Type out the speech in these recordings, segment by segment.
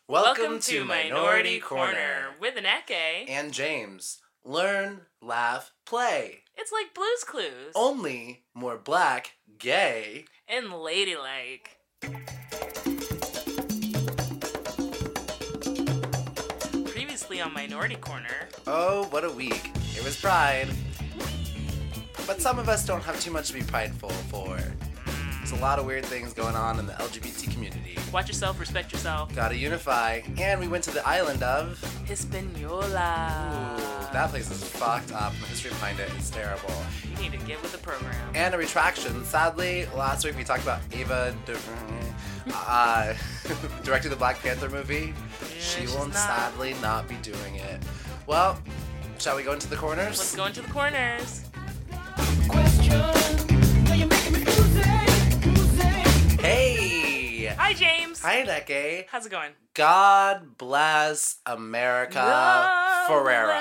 Welcome to Minority Corner with Aneke. and James. Learn, laugh, play. It's like Blue's Clues. Only more black, gay, and ladylike. Previously on Minority Corner. Oh, what a week. It was Pride. But some of us don't have too much to be prideful for. There's a lot of weird things going on in the LGBT community. Watch yourself, respect yourself. Gotta unify. And we went to the island of Hispaniola. Ooh, that place is fucked up. The history behind it is terrible. You need to get with the program. And a retraction. Sadly, last week we talked about Ava directing the Black Panther movie. Yeah, She she's will sadly not be doing it. Well, shall we go into the corners? Let's go into the corners. Hey! Hi, James. Hi, Aneke. How's it going? God bless America Ferrera.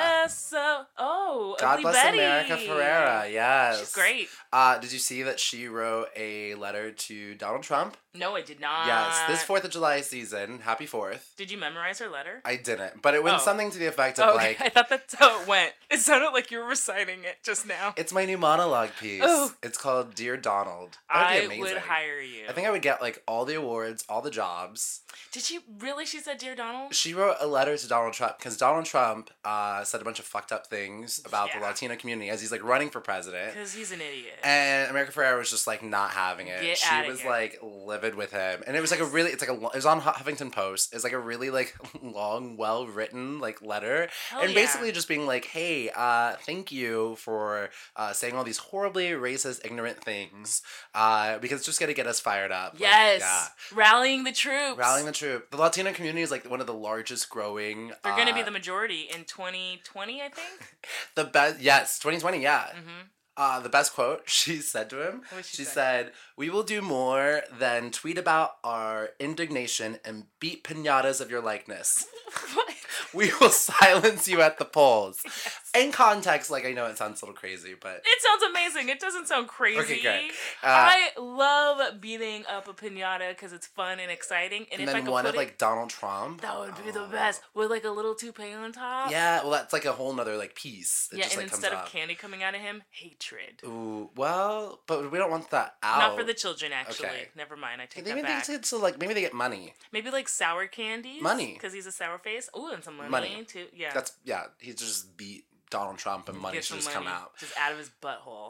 God Ugly bless Betty. America Ferrera, yes. She's great. Did you see that she wrote a letter to Donald Trump? No, I did not. Yes, this 4th of July season. Happy 4th. Did you memorize her letter? I didn't, but it went something to the effect of okay. I thought that's how it went. It sounded like you were reciting it just now. It's my new monologue piece. Oh. It's called Dear Donald. That would be I amazing. would hire you. I think I would get like all the awards, all the jobs. Did she really? She said, "Dear Donald." She wrote a letter to Donald Trump because Donald Trump said a bunch of fucked up things about the Latino community as he's like running for president. Because he's an idiot. And America Ferrera was just like not having it. She was like livid with him, and it was like it was on Huffington Post. It's like a really like long, well written like letter, and basically just being like, hey, thank you for saying all these horribly racist, ignorant things, because it's just gonna get us fired up. Yes, like, rallying the troops. Rallying the troop. The Latino community is like one of the largest growing. They're gonna be the majority in 2020, I think. The best, yes, 2020, yeah. Mm-hmm. The best quote she said to him, she said, "We will do more than tweet about our indignation and beat piñatas of your likeness. What? We will silence you at the polls." Yes. In context, like I know it sounds a little crazy, but... It sounds amazing. It doesn't sound crazy. Okay, great. I love beating up a piñata because it's fun and exciting. And if then I could one put of like Donald Trump. That would be the best. With like a little toupee on top. Yeah, well that's like a whole nother like piece. It just, and like, instead of candy coming out of him, hatred. Ooh, well, but we don't want that out. Not for the children, actually. Okay. Never mind, I take maybe that back. Maybe they get money. Maybe like sour candies. Money. Because he's a sour face. Ooh, and some money too. Yeah. He just beat Donald Trump and money should just come out. Just out of his butthole.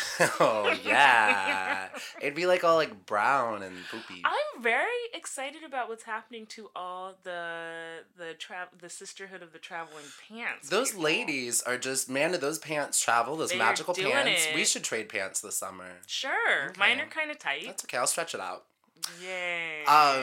Oh, yeah. It'd be like all like brown and poopy. I'm very excited about what's happening to all the sisterhood of the traveling pants. Those ladies are just, man, do those pants travel, those magical pants. We should trade pants this summer. Sure. Okay. Mine are kind of tight. That's okay. I'll stretch it out. Yay.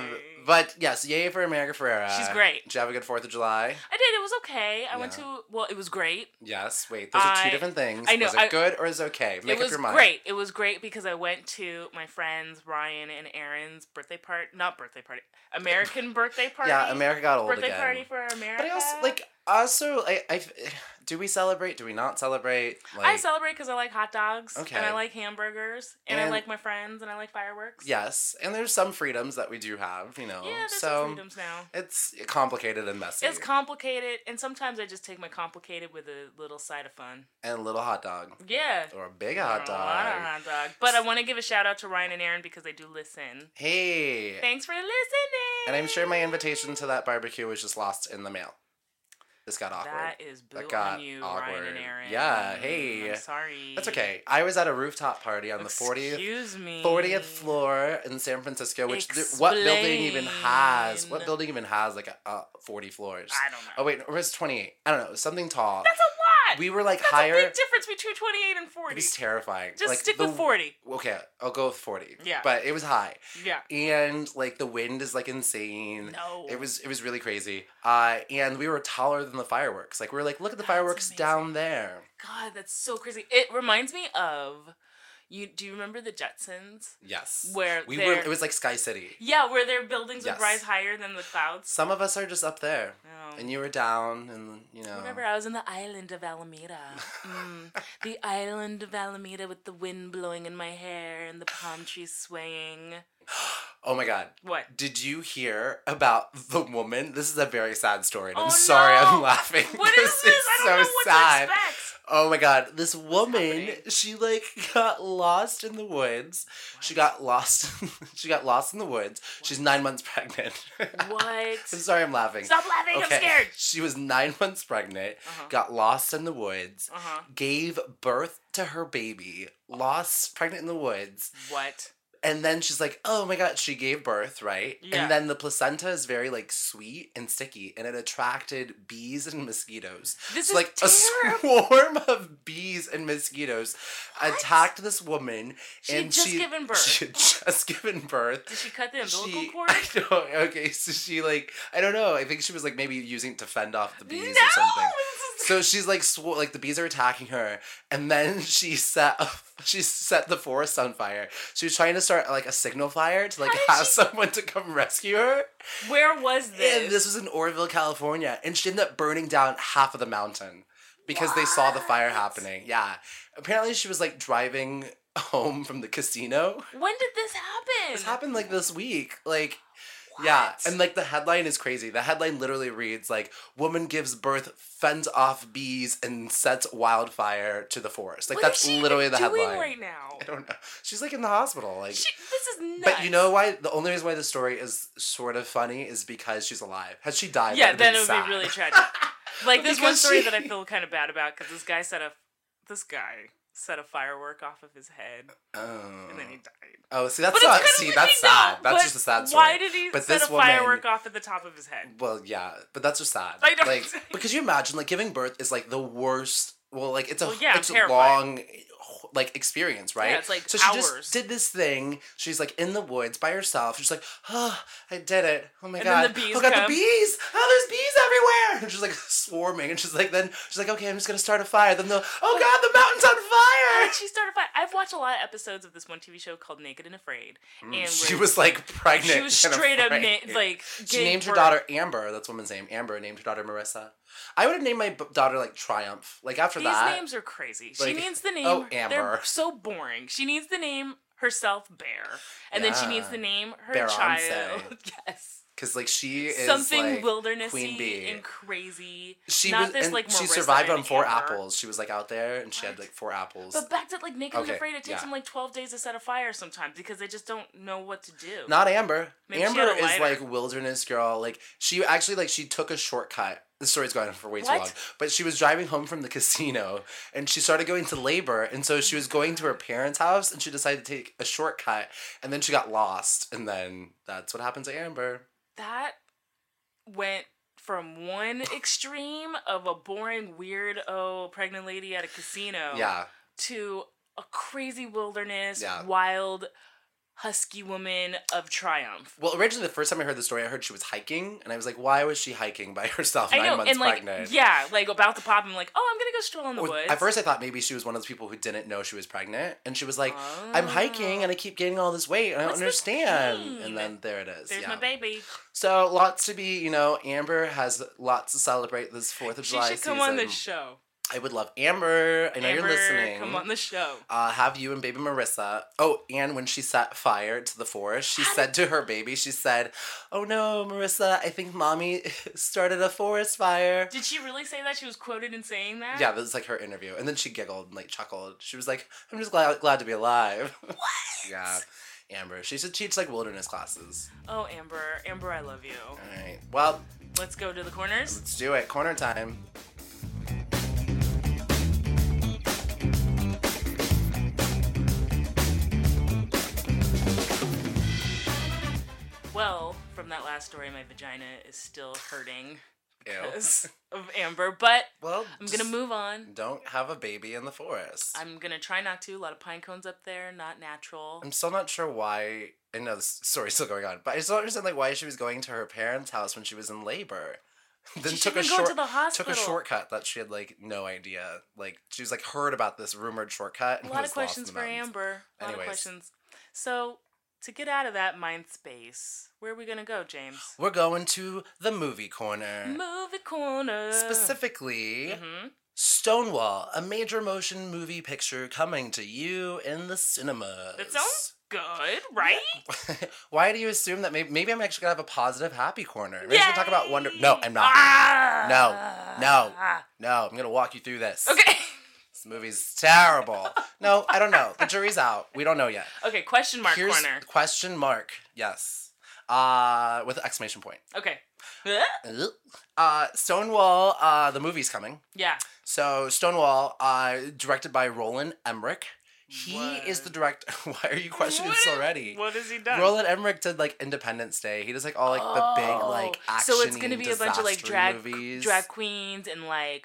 But yes, yay for America Ferrera. She's great. Did you have a good 4th of July? I did. It was okay. I went to, it was great. Yes. Wait, those are two different things. I know. Was it good or is it okay? Make up your mind. It was great because I went to my friends Ryan and Aaron's American birthday party. Yeah, America got old birthday again. Party for America. But I do we celebrate? Do we not celebrate? Like, I celebrate because I like hot dogs. Okay. And I like hamburgers. And I like my friends and I like fireworks. Yes. And there's some freedoms that we do have, you know. Yeah, there's some freedoms now. It's complicated and messy. It's complicated. And sometimes I just take my complicated with a little side of fun. And a little hot dog. Yeah. Or a big hot dog. A lot of hot dog. But I want to give a shout out to Ryan and Aaron because they do listen. Hey. Thanks for listening. And I'm sure my invitation to that barbecue was just lost in the mail. This got awkward. That is on you, awkward. Ryan and Aaron. Yeah, hey. I'm sorry. That's okay. I was at a rooftop party on the 40th floor in San Francisco, which what building even has like 40 floors? I don't know. Oh wait, or was it 28? I don't know. Something tall. That's a lot. We were like That's higher. That's a big difference between 28 and 40. It was terrifying. Just like, stick with 40. Okay, I'll go with 40. Yeah. But it was high. Yeah. And like the wind is like insane. No. It was really crazy. And we were taller than the fireworks. Like we were like, look at the fireworks down there. God, that's so crazy. It reminds me of do you remember the Jetsons? Yes. Where it was like Sky City. Yeah, where their buildings would rise higher than the clouds. Some of us are just up there. Oh. And you were down and, you know. Whatever, I was in the island of Alameda. The island of Alameda with the wind blowing in my hair and the palm trees swaying. Oh my God. What? Did you hear about the woman? This is a very sad story. And I'm no. sorry I'm laughing. What is this? I don't know what to expect. Oh my God. This woman, she like got lost in the woods. What? She got lost in the woods. What? She's 9 months pregnant. What? I'm sorry I'm laughing. Stop laughing, okay. I'm scared. She was 9 months pregnant, got lost in the woods, gave birth to her baby, lost pregnant in the woods. What? And then she's like, oh my God, she gave birth, right? Yeah. And then the placenta is very like sweet and sticky and it attracted bees and mosquitoes. This is like terrible. A swarm of bees and mosquitoes attacked this woman. She had just given birth. She had just given birth. Did she cut the umbilical cord? Okay, so she like, I don't know. I think she was like maybe using it to fend off the bees or something. So she's like, like the bees are attacking her. And then she set the forest on fire. She was trying to start like a signal fire to like have someone to come rescue her. Where was this? And this was in Oroville, California, and she ended up burning down half of the mountain because they saw the fire happening. Yeah, apparently she was like driving home from the casino. When did this happen? This happened like this week. Like. What? Yeah, and like the headline is crazy. The headline literally reads like, woman gives birth, fends off bees, and sets wildfire to the forest. Like, that's literally the headline. What is she doing right now? I don't know. She's like in the hospital. Like, this is nuts. But you know why? The only reason why the story is sort of funny is because she's alive. Had she died, yeah, then it would be really tragic. Like, there's one story that I feel kind of bad about because this guy set a firework off of his head. Oh. And then he died. Oh, see, that's not. See, that's sad. That's just a sad story. Why did he set a firework off at the top of his head? Well, yeah, but that's just sad. I don't. Like, because you imagine, like, giving birth is like the worst. Well, like it's a terrifying. long like experience, right? Yeah, it's like so hours. She just did this thing. She's like in the woods by herself. She's like, oh, I did it. Oh my God. Then the bees the bees. Oh, there's bees everywhere. And she's like swarming. And she's like, okay, I'm just gonna start a fire. Then oh God, the mountain's on fire. She started a fire. I've watched a lot of episodes of this one TV show called Naked and Afraid. And she was like pregnant. She was straight up she named her daughter Amber. That's woman's name. Amber named her daughter Marissa. I would have named my daughter like Triumph. Like after These that. These names are crazy. Like, she needs the name. Oh, Amber. They're so boring. She needs the name herself Bear, and then she needs the name her Bear child. Yes. Because like she is something like wildernessy Queen Bee and crazy. She Not was, this like she Marissa survived on 4 Amber. apples. She was like out there and she had like 4 apples. But back to like Naked and Afraid, it takes them like 12 days to set a fire sometimes because they just don't know what to do. Not Amber. Maybe Amber is like wilderness girl. Like she actually like she took a shortcut. The story's going on for way too long. But she was driving home from the casino and she started going to labor. And so she was going to her parents' house and she decided to take a shortcut. And then she got lost. And then that's what happened to Amber. That went from one extreme of a boring, weirdo pregnant lady at a casino to a crazy wilderness, wild husky woman of Triumph. Well, originally, the first time I heard the story, I heard she was hiking, and I was like, why was she hiking by herself 9 months pregnant? Yeah, like about to pop, I'm like, oh, I'm gonna go stroll in the woods. At first, I thought maybe she was one of those people who didn't know she was pregnant, and she was like, I'm hiking, and I keep gaining all this weight, and I don't understand. And then there it is. There's my baby. So, lots to be, Amber has lots to celebrate this 4th of July season. She should come on this show. I would love Amber. I know you're listening. Come on the show. Have you and baby Marissa. Oh, and when she set fire to the forest, she said to her baby, she said, oh no, Marissa, I think mommy started a forest fire. Did she really say that? She was quoted in saying that? Yeah, that was like her interview. And then she giggled and like chuckled. She was like, I'm just glad to be alive. What? Yeah. Amber. She should teach like wilderness classes. Oh, Amber. Amber, I love you. All right. Well. Let's go to the corners. Let's do it. Corner time. Well, from that last story, my vagina is still hurting because of Amber, but I'm going to move on. Don't have a baby in the forest. I'm going to try not to. A lot of pine cones up there, not natural. I'm still not sure why. I know this story's still going on, but I still don't understand like why she was going to her parents' house when she was in labor. Then she took a to the hospital. Took a shortcut that she had like no idea. Like she was like heard about this rumored shortcut. A lot of questions for Amber. A lot of questions. So to get out of that mind space, where are we gonna go, James? We're going to the movie corner. Movie corner. Specifically, Stonewall, a major motion movie picture coming to you in the cinemas. That sounds good, right? Why do you assume that maybe I'm actually going to have a positive, happy corner? Maybe I'm going to talk about Wonder... No, I'm not. No. I'm going to walk you through this. Okay. This movie's terrible. No, I don't know. The jury's out. We don't know yet. Okay, question mark Here's corner. Question mark, yes. With an exclamation point. Okay. Stonewall, the movie's coming. Yeah. So, Stonewall, directed by Roland Emmerich. He is the director. Why are you questioning this already? What has he done? Roland Emmerich did like Independence Day. He does like all like the big like action. So it's gonna be a bunch of like drag queens and like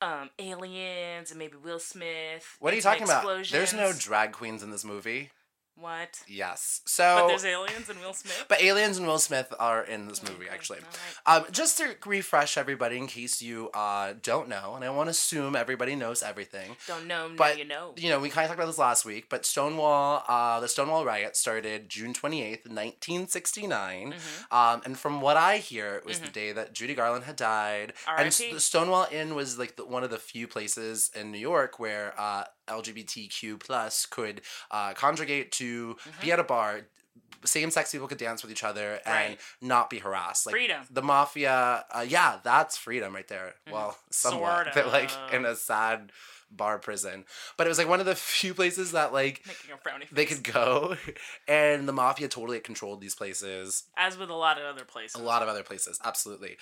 aliens and maybe Will Smith. What are you talking about? There's no drag queens in this movie. What? Yes. So. But there's aliens and Will Smith? But aliens and Will Smith are in this movie, actually. Right. Just to refresh everybody in case you don't know, and I won't assume everybody knows everything. Don't know, but, now you know. You know, we kind of talked about this last week, but Stonewall, the Stonewall riot started June 28th, 1969. Mm-hmm. And from what I hear, it was the day that Judy Garland had died. R.I.P. And the Stonewall Inn was like one of the few places in New York where LGBTQ plus could congregate to be at a bar, same-sex people could dance with each other and not be harassed. Like, freedom. The mafia, yeah, that's freedom right there. Well, somewhat. But like in a sad bar prison. But it was like one of the few places that like they could go, and the mafia totally controlled these places. As with a lot of other places. A lot of other places, absolutely.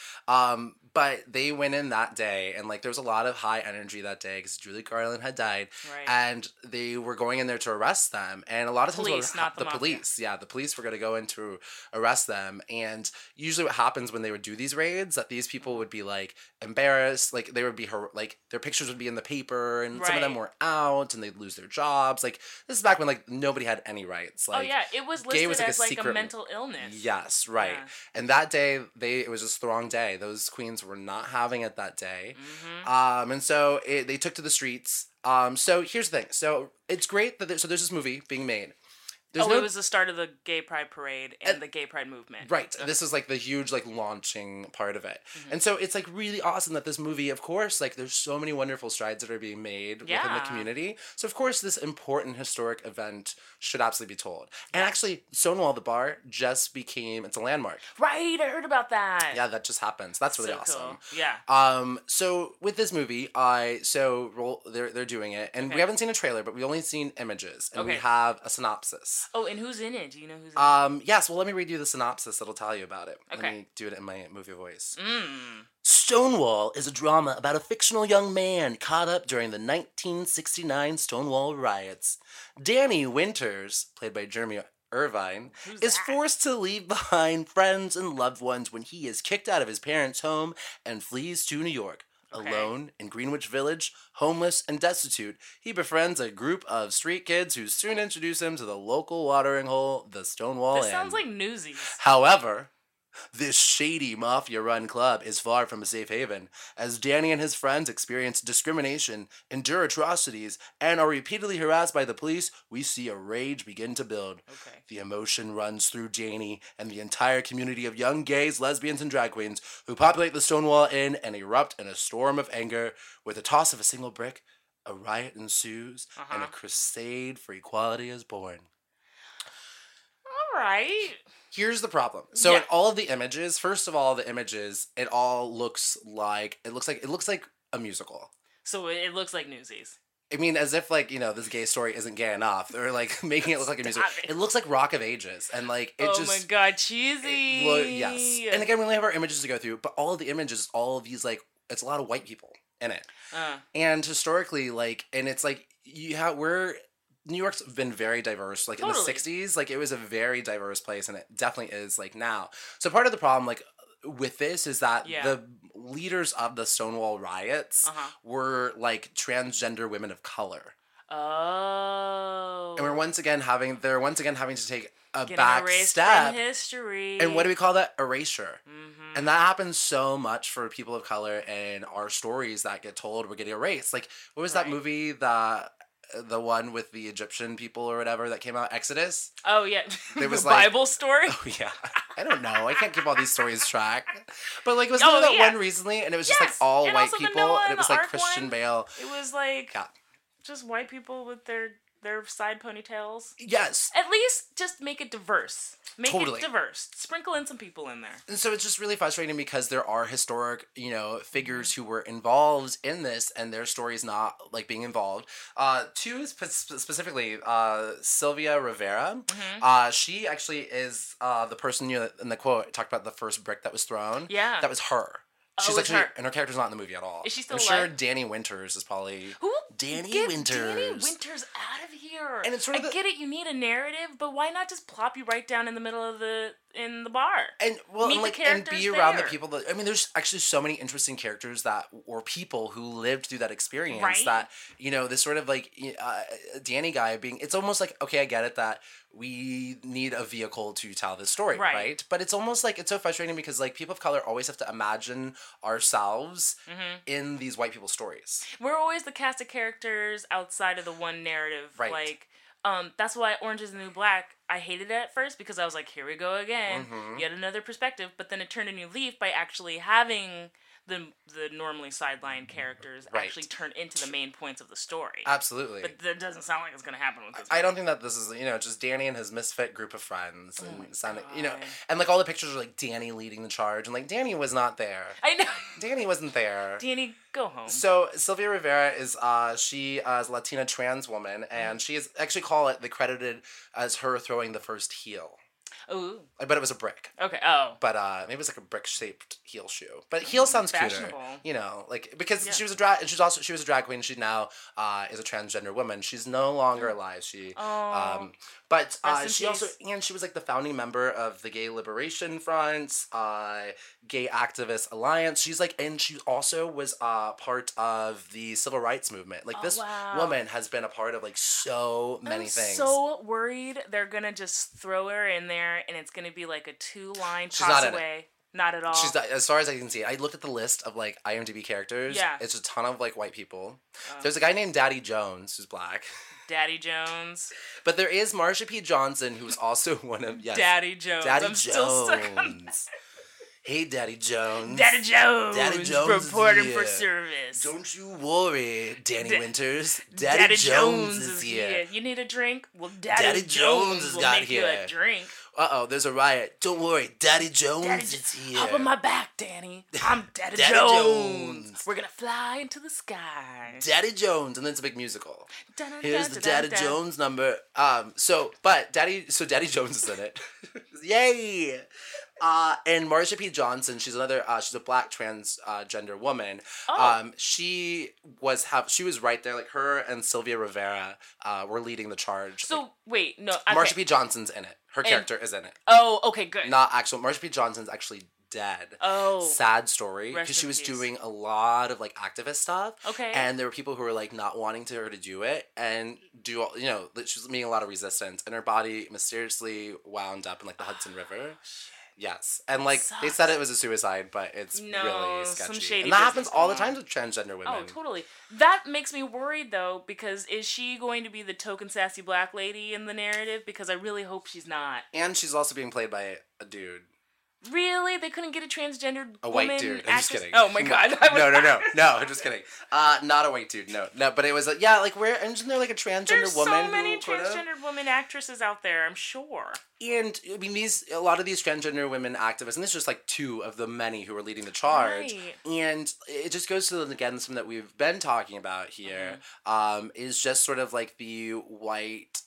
But they went in that day, and like there was a lot of high energy that day because Judy Garland had died, and they were going in there to arrest them. And a lot of times, the police were going to go in to arrest them. And usually, what happens when they would do these raids, that these people would be like embarrassed, like they would be like their pictures would be in the paper. And some of them were out, and they'd lose their jobs. Like, this is back when, like, nobody had any rights. Like, it was listed as, like, a mental illness. Yes, right. Yeah. And that day, it was just the wrong day. Those queens were not having it that day. Mm-hmm. And so, they took to the streets. So, here's the thing. So, it's great that there's this movie being made. It was the start of the Gay Pride Parade and the Gay Pride movement. Right. Okay. This is like the huge like launching part of it. Mm-hmm. And so it's like really awesome that this movie, of course, like there's so many wonderful strides that are being made within the community. So of course this important historic event should absolutely be told. And actually Stonewall the bar just became, it's a landmark. Right, I heard about that. Yeah, that just happens. That's really awesome. Cool. Yeah. So with this movie, they're doing it, and we haven't seen a trailer, but we've only seen images, and we have a synopsis. Oh, and who's in it? Do you know who's in it? Yes, well, let me read you the synopsis that'll tell you about it. Okay. Let me do it in my movie voice. Stonewall is a drama about a fictional young man caught up during the 1969 Stonewall riots. Danny Winters, played by Jeremy Irvine, is forced to leave behind friends and loved ones when he is kicked out of his parents' home and flees to New York. Alone in Greenwich Village, homeless and destitute, he befriends a group of street kids who soon introduce him to the local watering hole, the Stonewall Inn. This sounds like Newsies. However, this shady mafia-run club is far from a safe haven, as Danny and his friends experience discrimination, endure atrocities, and are repeatedly harassed by the police. We see a rage begin to build. Okay. The emotion runs through Danny and the entire community of young gays, lesbians, and drag queens who populate the Stonewall Inn and erupt in a storm of anger. With the toss of a single brick, a riot ensues, and a crusade for equality is born. All right. Here's the problem. So in all of the images, first of all, it all looks like a musical. So it looks like Newsies. I mean, as if like, you know, this gay story isn't gay enough. They're like making it look like a musical. It looks like Rock of Ages, and like it just. Oh my god, cheesy. Yes, and again, we only have our images to go through, but all of the images, all of these like, it's a lot of white people in it, and historically, like, and it's like New York's been very diverse. Like in the 60s, like it was a very diverse place, and it definitely is like now. So part of the problem, like with this, is that the leaders of the Stonewall riots were like transgender women of color. Oh. And they're once again having to take a back erased step from history. And what do we call that? Erasure. Mm-hmm. And that happens so much for people of color, and our stories that get told were getting erased. Like, what was that movie that the one with the Egyptian people or whatever that came out, Exodus? Oh yeah, it was the like, Bible story. Oh yeah, I don't know. I can't keep all these stories track. But like, was there that one recently, and it was just like all white people, and it was like Christian Bale. It was like just white people with their their side ponytails. Yes. At least just make it diverse. Make it diverse. Sprinkle in some people in there. And so it's just really frustrating because there are historic, figures who were involved in this and their stories not like being involved. Two specifically, Sylvia Rivera. Mm-hmm. She actually is the person in the quote talked about the first brick that was thrown. Yeah. That was her. She's actually, and her character's not in the movie at all. Is she still alive? I'm sure Danny Winters is probably... Who? Danny Winters. Danny Winters out of here. And it's sort of I get it, you need a narrative, but why not just plop you right down in the middle of the bar? And be around the people that... I mean, there's actually so many interesting characters or people who lived through that experience that, this sort of Danny guy being... It's almost like, okay, I get it that we need a vehicle to tell this story, right? But it's almost like, it's so frustrating because people of color always have to imagine ourselves in these white people's stories. We're always the cast of characters outside of the one narrative. Right. That's why Orange is the New Black, I hated it at first because I was like, here we go again, yet another perspective. But then it turned a new leaf by actually having the normally sideline characters actually turn into the main points of the story. Absolutely. But that doesn't sound like it's going to happen with this I don't think that this is, just Danny and his misfit group of friends. And and all the pictures are Danny leading the charge. And Danny was not there. I know. Danny wasn't there. Danny, go home. So Sylvia Rivera is, she is a Latina trans woman. And she is actually credited as her throwing the first heel. Ooh. But it was a brick. Okay. Oh. But maybe it was a brick-shaped heel shoe. But heel sounds cuter. Because she was a drag, and she was a drag queen. She now is a transgender woman. She's no longer alive. She but she also she was the founding member of the Gay Liberation Front, Gay Activist Alliance. She's and she also was part of the Civil Rights Movement. This woman has been a part of so many things. I'm so worried they're gonna just throw her in there and it's gonna be a 2-line toss away. Not at all. She's not, as far as I can see. I looked at the list of IMDb characters. Yeah. It's a ton of white people. There's a guy named Daddy Jones who's black. Daddy Jones. But there is Marsha P. Johnson, who's also one of Daddy Jones. I'm still stuck on that. Hey, Daddy Jones. Daddy Jones. Daddy Jones reporting for service. Don't you worry, Danny Winters. Daddy Jones is here. You need a drink? Well, Daddy Jones will make you a drink. Uh-oh, there's a riot. Don't worry, Daddy Jones is here. Hop on my back, Danny. I'm Daddy Jones. We're gonna fly into the sky. Daddy Jones, and then it's a big musical. Here's the Daddy Jones number. Daddy Jones is in it. Yay! And Marsha P. Johnson, she's she's a black transgender woman. Oh. She was right there. Her and Sylvia Rivera were leading the charge. So wait, no. Okay. Marsha P. Johnson's in it. Her character is in it. Oh, okay, good. Not actual. Marsha P. Johnson's actually dead. Oh. Sad story. Because she was doing a lot of activist stuff. Okay. And there were people who were not wanting her to do it and she was meeting a lot of resistance and her body mysteriously wound up in the Hudson River. Yes. And they said it was a suicide, but it's really sketchy. Some shady and that happens all the time with transgender women. Oh, totally. That makes me worried though, because is she going to be the token sassy black lady in the narrative? Because I really hope she's not. And she's also being played by a dude. Really? They couldn't get a transgendered white dude. I'm just kidding. Oh my god. No, I'm just kidding. Not a white dude. No, but it was isn't there a transgender woman? There's so many transgendered women actresses out there, I'm sure. And I mean a lot of these transgender women activists, and this is just two of the many who are leading the charge. Right. And it just goes to something that we've been talking about here, is just sort of the white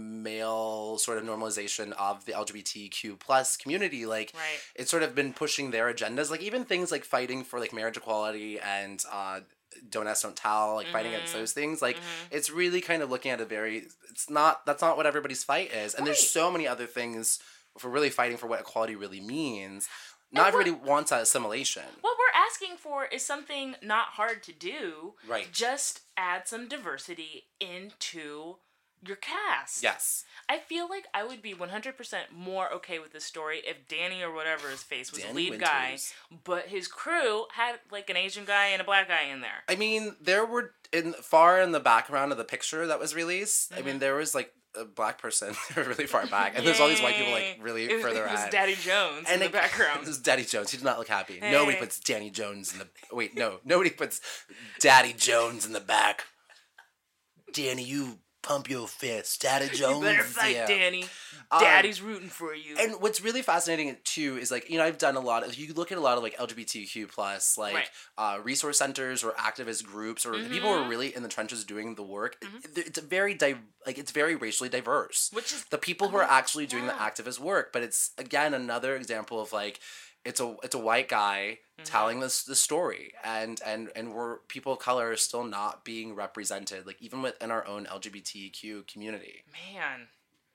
male sort of normalization of the LGBTQ plus community. It's sort of been pushing their agendas, even things fighting for marriage equality and don't ask, don't tell, fighting against those things. It's really kind of looking at that's not what everybody's fight is. And there's so many other things if we're really fighting for what equality really means. Not everybody wants that assimilation. What we're asking for is something not hard to do. Right. Just add some diversity into your cast. Yes. I feel like I would be 100% more okay with this story if Danny or whatever his face was the lead guy, but his crew had an Asian guy and a black guy in there. I mean, there were far in the background of the picture that was released. I mean, there was a black person really far back, and there's all these white people really further out. It was Daddy Jones in the background. It was Daddy Jones. He did not look happy. Hey. Nobody puts Danny Jones in the nobody puts Daddy Jones in the back. Danny, you pump your fist, Daddy Jones. You better fight, Danny. Daddy's rooting for you. And what's really fascinating too is like, you know, I've done a lot of, you look at a lot of like LGBTQ plus like resource centers or activist groups or people who are really in the trenches doing the work. It's very it's very racially diverse. Which is the people who are actually doing the activist work. But it's again another example of like it's a white guy telling this story, and we're people of color are still not being represented, like even within our own LGBTQ community. Man.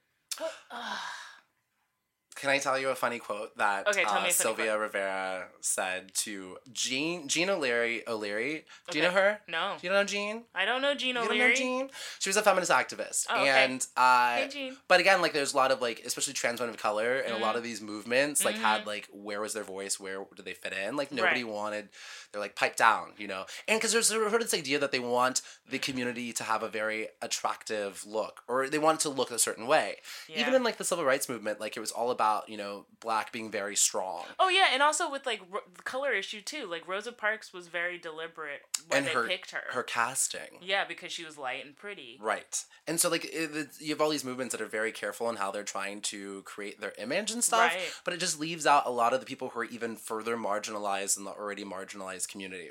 Can I tell you a funny quote that Sylvia Rivera said to Jean O'Leary? Do you know her? No. Do you know Jean? I don't know Jean O'Leary. You don't know Jean? She was a feminist activist. Oh, okay. And hey, Jean. But again, like there's a lot of like, especially trans women of color, and a lot of these movements like had like, where was their voice? Where did they fit in? Like nobody wanted. They're like piped down, you know. And because there's heard this idea that they want the community to have a very attractive look, or they want it to look a certain way. Yeah. Even in like the civil rights movement, like it was all about, you know, Black being very strong. Oh yeah, and also with like the color issue too. Like Rosa Parks was very deliberate when they picked her. Her casting. Yeah, because she was light and pretty. Right, and so like you have all these movements that are very careful in how they're trying to create their image and stuff. Right. But it just leaves out a lot of the people who are even further marginalized in the already marginalized community.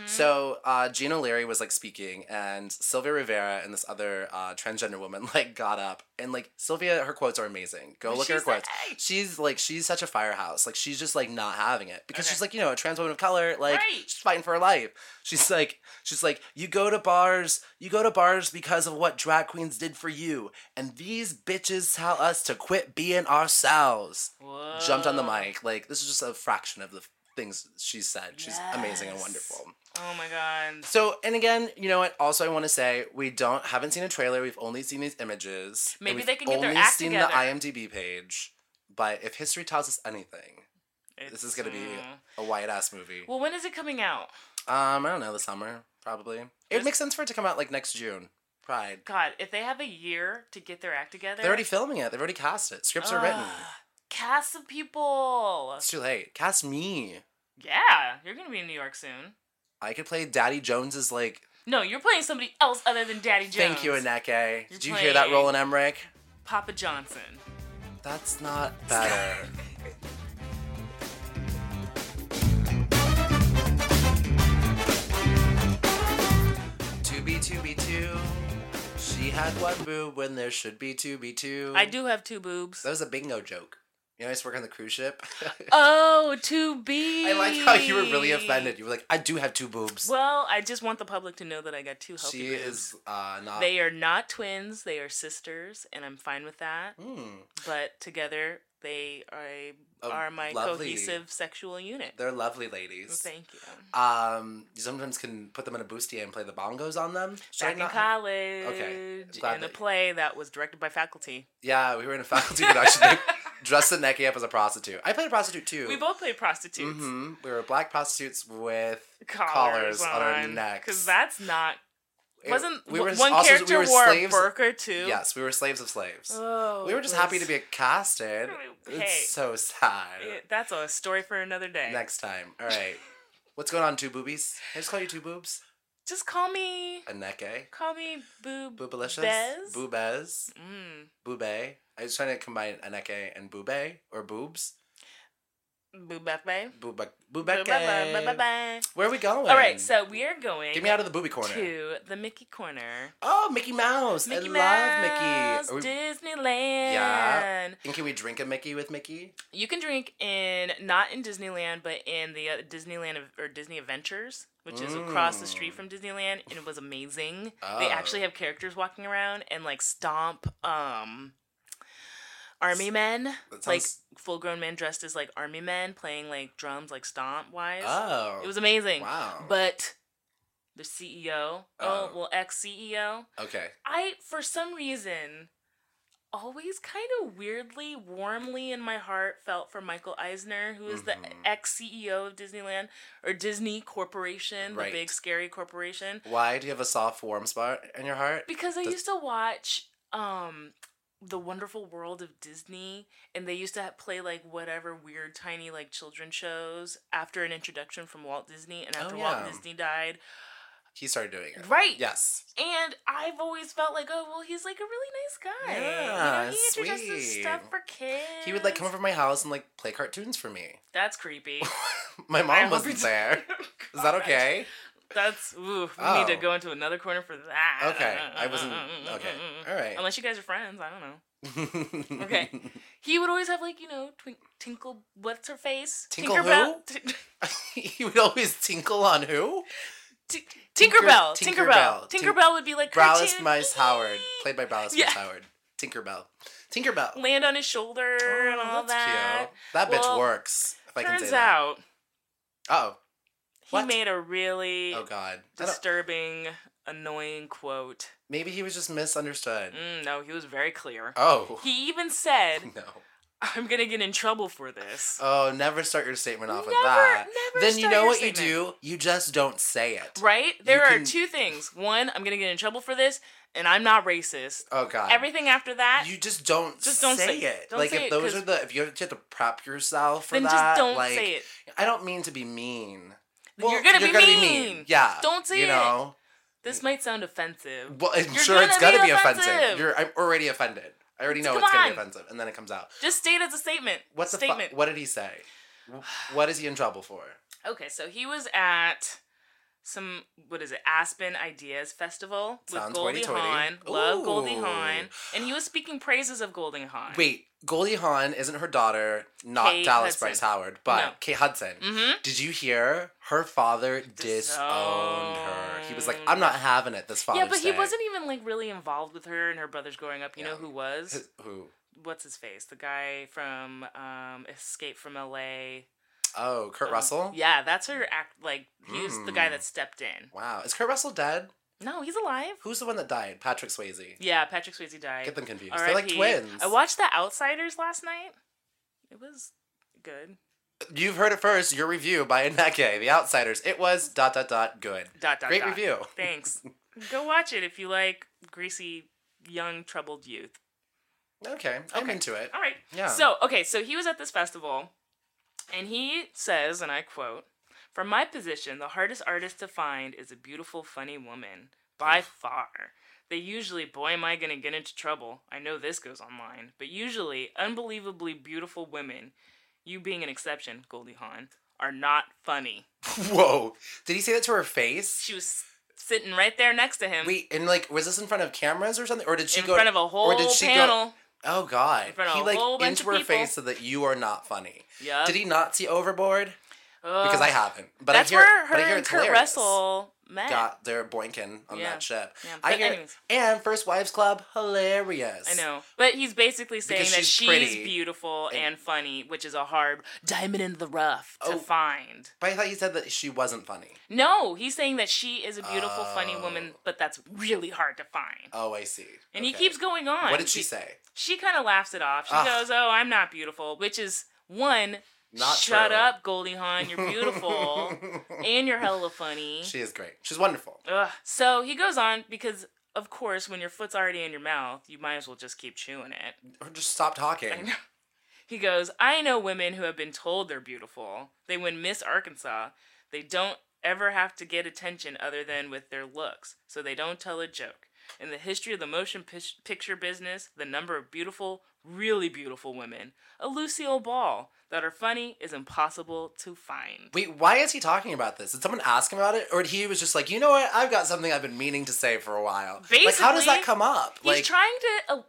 So Jean O'Leary was like speaking, and Sylvia Rivera and this other transgender woman like got up, and like Sylvia, her quotes are amazing. Go look at her quotes. She's such a firehouse. Like she's just like not having it because she's like, you know, a trans woman of color, like she's fighting for her life. She's like you go to bars because of what drag queens did for you, and these bitches tell us to quit being ourselves. Whoa. Jumped on the mic. Like this is just a fraction of the things she said. She's amazing and wonderful. Oh my god. So, and again, you know what? Also, I want to say we haven't seen a trailer. We've only seen these images. Maybe they can get their act together. We've only seen the IMDb page. But if history tells us anything, this is gonna be a white ass movie. Well, when is it coming out? I don't know. The summer, probably. It would make sense for it to come out like next June. Pride. God, if they have a year to get their act together, they're already filming it. They've already cast it. Scripts are written. Cast some people. It's too late. Cast me. Yeah, you're gonna be in New York soon. I could play Daddy Jones's like. No, you're playing somebody else other than Daddy Jones. Thank you, Aneke. Did you hear that, Roland Emmerich? Papa Johnson. That's not better. To be two. She had one boob when there should be two. I do have two boobs. That was a bingo joke. You know, I used to work on the cruise ship. Oh, 2B. I like how you were really offended. You were like, I do have two boobs. Well, I just want the public to know that I got two healthy boobs. She is not... They are not twins. They are sisters, and I'm fine with that. But together, they are my cohesive sexual unit. They're lovely ladies. Thank you. You sometimes can put them in a bustier and play the bongos on them. Back in college, in a play that was directed by faculty. Yeah, we were in a faculty production. Dressed Aneke up as a prostitute. I played a prostitute too. We both played prostitutes. We were black prostitutes with collars on our necks. Because that's not... One character wore a burqa too? Yes, we were slaves of slaves. Oh, we were just happy to be casted. It's so sad. That's a story for another day. Next time. All right. What's going on, two boobies? Can I just call you two boobs? Just call me... Aneke. Call me Boob... Boobalicious? Bez? Boobez. Boobay. I was trying to combine Aneke and Boobay, or boobs. Boobeke. Boobeke. Where are we going? All right, so we are going... Get me out of the booby corner. To the Mickey corner. Oh, Mickey Mouse. I love Mickey. Disneyland. Yeah. And can we drink a Mickey with Mickey? You can drink not in Disneyland, but in the Disneyland or Disney Adventures, which is across the street from Disneyland, and it was amazing. Oh. They actually have characters walking around and like stomp army men, like full-grown men dressed as like army men playing like drums, like stomp-wise. Oh, it was amazing. Wow! But the CEO, ex-CEO. Okay. I for some reason always kind of weirdly, warmly in my heart felt for Michael Eisner, who is the ex-CEO of Disneyland or Disney Corporation, the big scary corporation. Why do you have a soft, warm spot in your heart? Because I used to watch. The Wonderful World of Disney, and they used to play like whatever weird tiny like children shows after an introduction from Walt Disney, and after Walt Disney died, He started doing it. Right. Yes. And I've always felt like, oh, well, he's like a really nice guy. Yeah, he introduces stuff for kids. He would like come over to my house and like play cartoons for me. That's creepy. My mom wasn't there. Is that okay? That's, we need to go into another corner for that. Okay. I wasn't, okay. All right. Unless you guys are friends. I don't know. Okay. He would always have like, Tinkle, what's her face? Tinkle who? He would always tinkle on who? Tinkerbell. Tinkerbell would be like Browless Mice Howard, played by Browless Mice Howard. Tinkerbell. Land on his shoulder and all that. Cute. That bitch works, if I can say that. Turns out. Oh. He made a really God. disturbing, annoying quote. Maybe he was just misunderstood. No, he was very clear. Oh. He even said, no. I'm going to get in trouble for this. Oh, never start your statement off with that. Then you know what you do? You just don't say it. Right? There are two things. One, I'm going to get in trouble for this, and I'm not racist. Oh, God. Everything after that... You just don't say it. Like, if those are if you have to prep yourself for that... Then just don't say it. I don't mean to be mean. Well, you're gonna be mean. Yeah. Don't say it. This might sound offensive. Well, I'm sure it's gonna be offensive. I'm already offended. I already know it's gonna be offensive, and then it comes out. Just state it as a statement. What's the statement? What did he say? What is he in trouble for? Okay, so he was at some, Aspen Ideas Festival with Goldie Hawn. Love Goldie Hawn. And he was speaking praises of Goldie Hawn. Wait, Goldie Hawn isn't her daughter, not Kate Dallas Hudson. Bryce Howard, but Kate Hudson. Mm-hmm. Did you hear? Her father disowned her. He was like, I'm not having it this Father's Day. Yeah, but he wasn't even like really involved with her and her brothers growing up. You know who was? Who? What's his face? The guy from Escape from L.A., Oh, Kurt Russell? Yeah, that's her he was the guy that stepped in. Wow. Is Kurt Russell dead? No, he's alive. Who's the one that died? Patrick Swayze. Yeah, Patrick Swayze died. Get them confused. They're like twins. I watched The Outsiders last night. It was good. You've heard it first. Your review by Aneke, The Outsiders. It was ... good. ... Great review. Thanks. Go watch it if you like greasy, young, troubled youth. Okay. I'm into it. All right. Yeah. So he was at this festival. And he says, and I quote, "From my position, the hardest artist to find is a beautiful, funny woman. By far. They usually, boy, am I going to get into trouble. I know this goes online. But usually, unbelievably beautiful women, you being an exception, Goldie Hawn, are not funny." Whoa. Did he say that to her face? She was sitting right there next to him. Wait, and was this in front of cameras or something? Or did she in front of a whole panel. Oh, God. In front of a whole bunch into of her people. face so that you are not funny. Yeah. Did he not see Overboard? Because I haven't. But that's where her and Kurt Russell met. Got their boinking on that ship. Yeah, and First Wives Club, hilarious. I know. But he's basically saying that she's beautiful and funny, which is a hard diamond in the rough to find. But I thought you said that she wasn't funny. No, he's saying that she is a beautiful, funny woman, but that's really hard to find. Oh, I see. And he keeps going on. What did she say? She kind of laughs it off. She goes, "Oh, I'm not beautiful," which is one... Not Shut true. up, Goldie Hawn. You're beautiful. And you're hella funny. She is great. She's wonderful. So he goes on because, of course, when your foot's already in your mouth, you might as well just keep chewing it. Or just stop talking. He goes, "I know women who have been told they're beautiful. They win Miss Arkansas. They don't ever have to get attention other than with their looks, so they don't tell a joke. In the history of the motion picture business, the number of beautiful, really beautiful women, a Lucille Ball, that are funny is impossible to find." Wait, why is he talking about this? Did someone ask him about it? Or he was just like, you know what? I've got something I've been meaning to say for a while. Basically, how does that come up? He's trying to,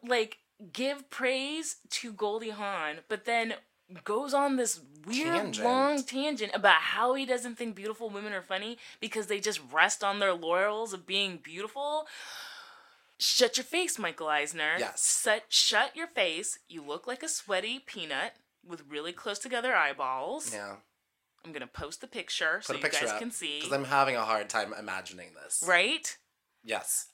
give praise to Goldie Hawn, but then goes on this weird, long tangent about how he doesn't think beautiful women are funny because they just rest on their laurels of being beautiful. Shut your face, Michael Eisner. Yes. Shut your face. You look like a sweaty peanut with really close together eyeballs. Yeah. I'm going to post the picture so you guys can see. Because I'm having a hard time imagining this. Right? Yes.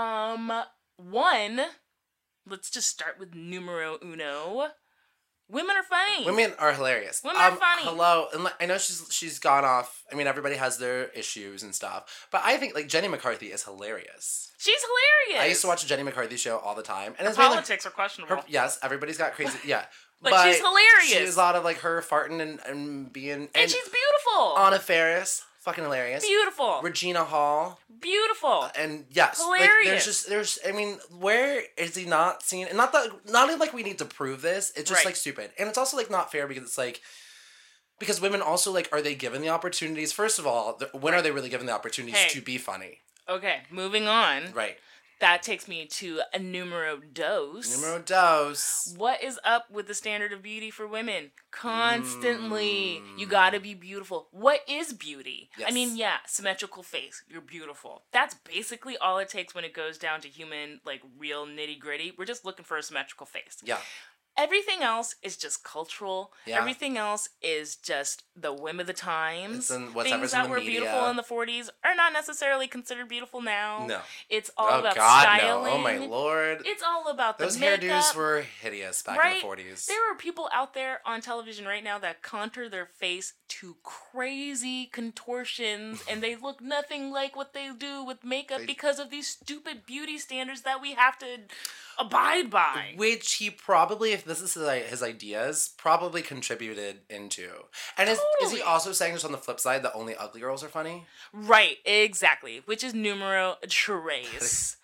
One, let's just start with numero uno. Women are funny. Women are hilarious. Women are funny. Hello. And I know she's gone off. I mean, everybody has their issues and stuff. But I think, Jenny McCarthy is hilarious. She's hilarious. I used to watch the Jenny McCarthy show all the time. And her politics are questionable. Yes, everybody's got crazy... Yeah. But she's hilarious. She's a lot of, her farting and being... And she's beautiful. Anna Faris, Fucking hilarious. Beautiful. Regina Hall. Beautiful. And yes. Hilarious. There's, I mean, where is he not seen? And not even like we need to prove this. It's just like stupid. And it's also like not fair because it's like, because women also like, are they given the opportunities? First of all, when are they really given the opportunities to be funny? Okay, moving on. Right. That takes me to a numero dos. Numero dos. What is up with the standard of beauty for women? Constantly. You gotta be beautiful. What is beauty? Yes. I mean, yeah, symmetrical face. You're beautiful. That's basically all it takes when it goes down to human, like, real nitty-gritty. We're just looking for a symmetrical face. Yeah. Everything else is just cultural. Yeah. Everything else is just the whim of the times. Things that were beautiful in the 40s are not necessarily considered beautiful now. No. It's all about styling. No. Oh, my Lord. It's all about the makeup. Those hairdos were hideous back in the 40s. There are people out there on television right now that contour their face to crazy contortions, and they look nothing like what they do with makeup because of these stupid beauty standards that we have to abide by. Which he probably, if this is his ideas, probably contributed into. And is he also saying just on the flip side that only ugly girls are funny? Right, exactly. Which is numero tres.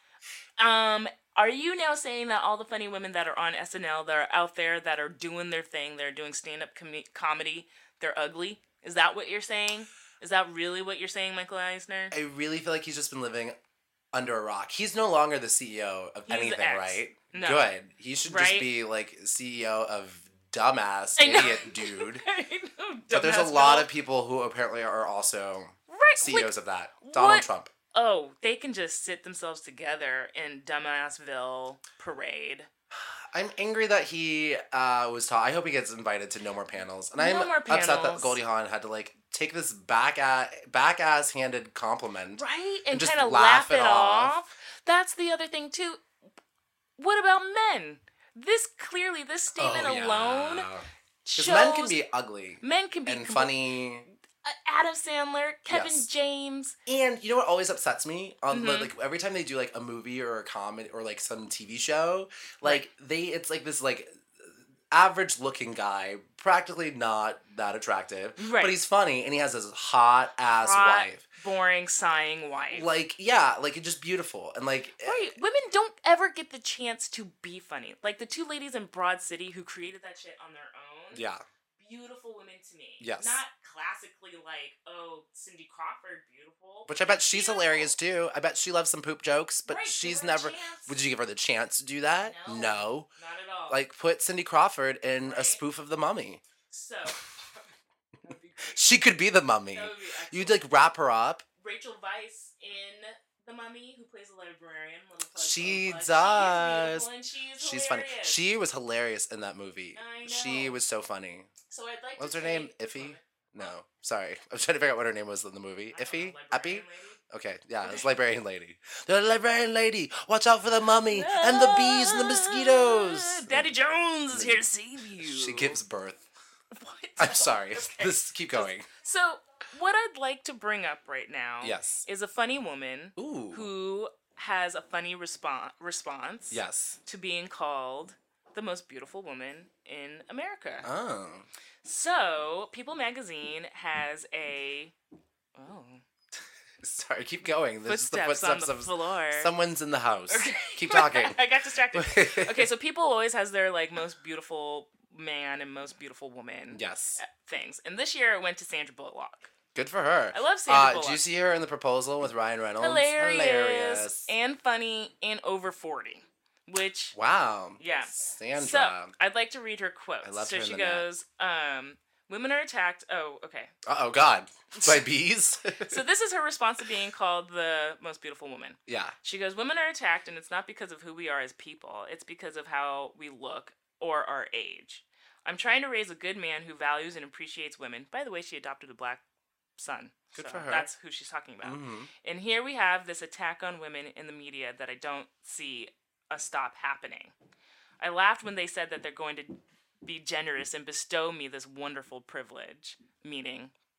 Are you now saying that all the funny women that are on SNL, that are out there, that are doing their thing, they're doing stand-up comedy, they're ugly? Is that what you're saying? Is that really what you're saying, Michael Eisner? I really feel like he's just been living under a rock. He's no longer the CEO of anything, right? No. Good. He should just be like CEO of dumbass idiot dude. I know, but there's a lot of people who apparently are also CEOs of that. Donald Trump. Oh, they can just sit themselves together in Dumbassville parade. I'm angry that he was taught. I hope he gets invited to no more panels. And I'm upset that Goldie Hawn had to like take this back ass handed compliment. Right? And kind of laugh it off. That's the other thing too. What about men? This statement alone shows... Because men can be ugly. Men can be... And funny... Adam Sandler, Kevin James. And you know what always upsets me? Like every time they do like a movie or a comedy or like some TV show, like it's like this like average looking guy, practically not that attractive, but he's funny and he has this hot ass wife. Boring, sighing wife. Like, yeah, like it's just beautiful. And like... Right, women don't ever get the chance to be funny. Like the two ladies in Broad City who created that shit on their own. Yeah. Beautiful women to me. Yes. Not classically like, oh, Cindy Crawford, beautiful. Which I bet she's hilarious too. I bet she loves some poop jokes, but she's never... Would you give her the chance to do that? No. Not at all. Like, put Cindy Crawford in a spoof of The Mummy. So... She could be The Mummy. You'd like wrap her up. Rachel Weisz in The Mummy, who plays a librarian. She does. She's funny. She was hilarious in that movie. I know. She was so funny. So I'd like What's her name? Iffy? No, sorry. I'm trying to figure out what her name was in the movie. Iffy? Eppy? Okay, yeah, it's librarian lady. The librarian lady. Watch out for the mummy and the bees and the mosquitoes. Daddy Jones is here to save you. She gives birth. What? I'm sorry. Okay. Keep going. So, what I'd like to bring up right now is a funny woman who has a funny response to being called the most beautiful woman in America. Oh. So, People Magazine has a... Sorry, keep going. Footsteps on the floor. Someone's in the house. Okay. Keep talking. I got distracted. Okay, so People always has their like most beautiful man and most beautiful woman things. And this year it went to Sandra Bullock. Good for her. I love Sandra Bullock. Did you see her in The Proposal with Ryan Reynolds? Hilarious. And funny and over 40. Which... Wow. Yeah. Sandra. So, I'd like to read her quote. I love her. So she goes, women are attacked... Oh, okay. Oh, God. By bees? So this is her response to being called the most beautiful woman. Yeah. She goes, women are attacked, and it's not because of who we are as people. It's because of how we look or our age. I'm trying to raise a good man who values and appreciates women. By the way, she adopted a black son. Good for her. That's who she's talking about. Mm-hmm. And here we have this attack on women in the media that I don't see a stop happening. I laughed when they said that they're going to be generous and bestow me this wonderful privilege, meaning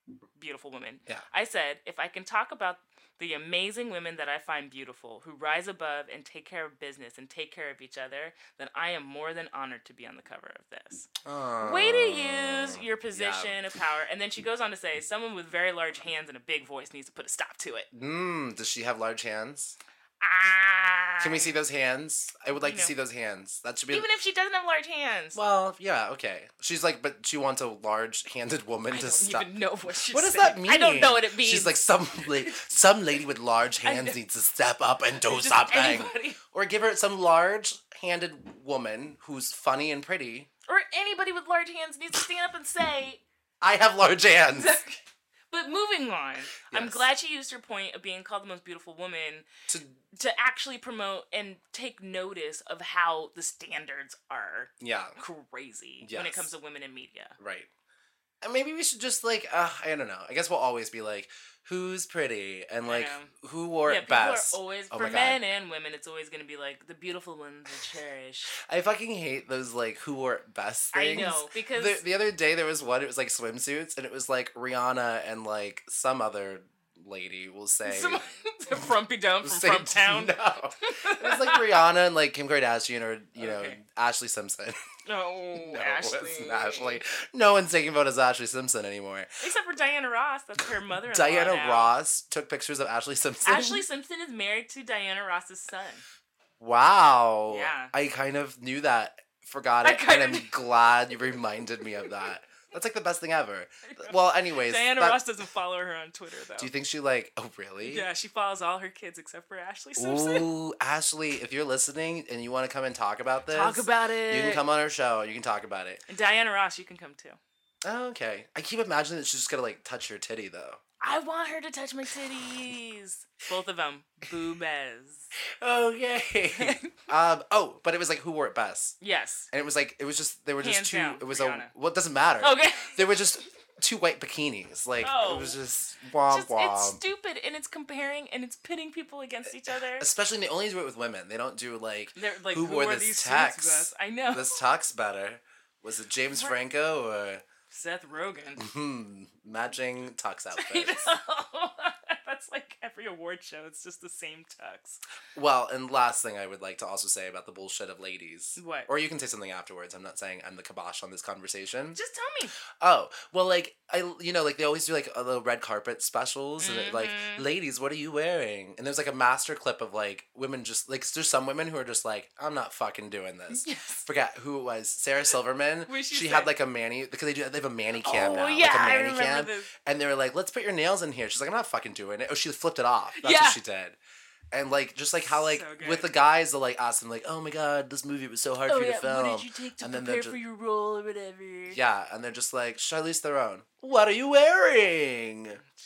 beautiful women. Yeah. I said, if I can talk about the amazing women that I find beautiful, who rise above and take care of business and take care of each other, then I am more than honored to be on the cover of this. Way to use your position of power. And then she goes on to say, someone with very large hands and a big voice needs to put a stop to it. Does she have large hands? Can we see those hands? I would like to see those hands. That should be even if she doesn't have large hands. Well, yeah, okay. She's like, but she wants a large-handed woman to stop. I don't even know what she's What does that mean? I don't know what it means. She's like, some lady with large hands needs to step up and do something. Anybody. Or give her some large-handed woman who's funny and pretty. Or anybody with large hands needs to stand up and say, I have large hands. But moving on, yes. I'm glad she used her point of being called the most beautiful woman to actually promote and take notice of how the standards are crazy when it comes to women in media. Right. And maybe we should just like, I don't know. I guess we'll always be like, who's pretty and like who wore it best. Are always for men and women. It's always going to be like the beautiful ones are cherished. I fucking hate those like who wore it best things. I know because the other day there was one. It was like swimsuits and it was like Rihanna and like some other lady will say Frumpy Dump from Frumptown. No, it was like Rihanna and like Kim Kardashian or know Ashley Simpson. No, Ashley. It wasn't Ashley. No one's taking photos of Ashley Simpson anymore. Except for Diana Ross. That's her mother-in-law Diana now. Ross took pictures of Ashley Simpson. Ashley Simpson is married to Diana Ross's son. Wow. Yeah. I kind of knew that. Forgot it. And I'm glad you reminded me of that. That's like the best thing ever. Well, anyways. Diana Ross doesn't follow her on Twitter, though. Do you think she like, oh, really? Yeah, she follows all her kids except for Ashley Simpson. Ooh, Ashley, if you're listening and you want to come and talk about this. Talk about it. You can come on our show. You can talk about it. And Diana Ross, you can come too. Oh, okay. I keep imagining that she's just going to like touch your titty, though. I want her to touch my titties. Both of them. Boobas. Okay. But it was like who wore it best. Yes. And it was like, they were just hands two, down, it was Rihanna. It doesn't matter. Okay. They were just two white bikinis. Like, it was just womp womp. It's stupid and it's comparing and it's pitting people against each other. Especially, they only do it with women. They don't do like who wore this tux. Best? I know. This tux better. Was it James Franco or Seth Rogen? Matching tux outfits. I know. That's like every award show. It's just the same tux. Well, and last thing I would like to also say about the bullshit of ladies. What? Or you can say something afterwards. I'm not saying I'm the kibosh on this conversation. Just tell me. Oh, well, like, like they always do like the red carpet specials. And it, like, ladies, what are you wearing? And there's like a master clip of like women just, like, there's some women who are just like, I'm not fucking doing this. Yes. Forget who it was. Sarah Silverman. She had like a mani, because they have a mani cam now. Yeah, like a mani I remember cam. this. And they were like, let's put your nails in here. She's like, I'm not fucking doing it. Oh, she flipped it off. That's what she did. And like, just like how like so with the guys, they'll like ask them like, oh my god, this movie was so hard for you to film. What did you take to prepare for your role or whatever? Yeah, and they're just like, Charlize Theron, what are you wearing?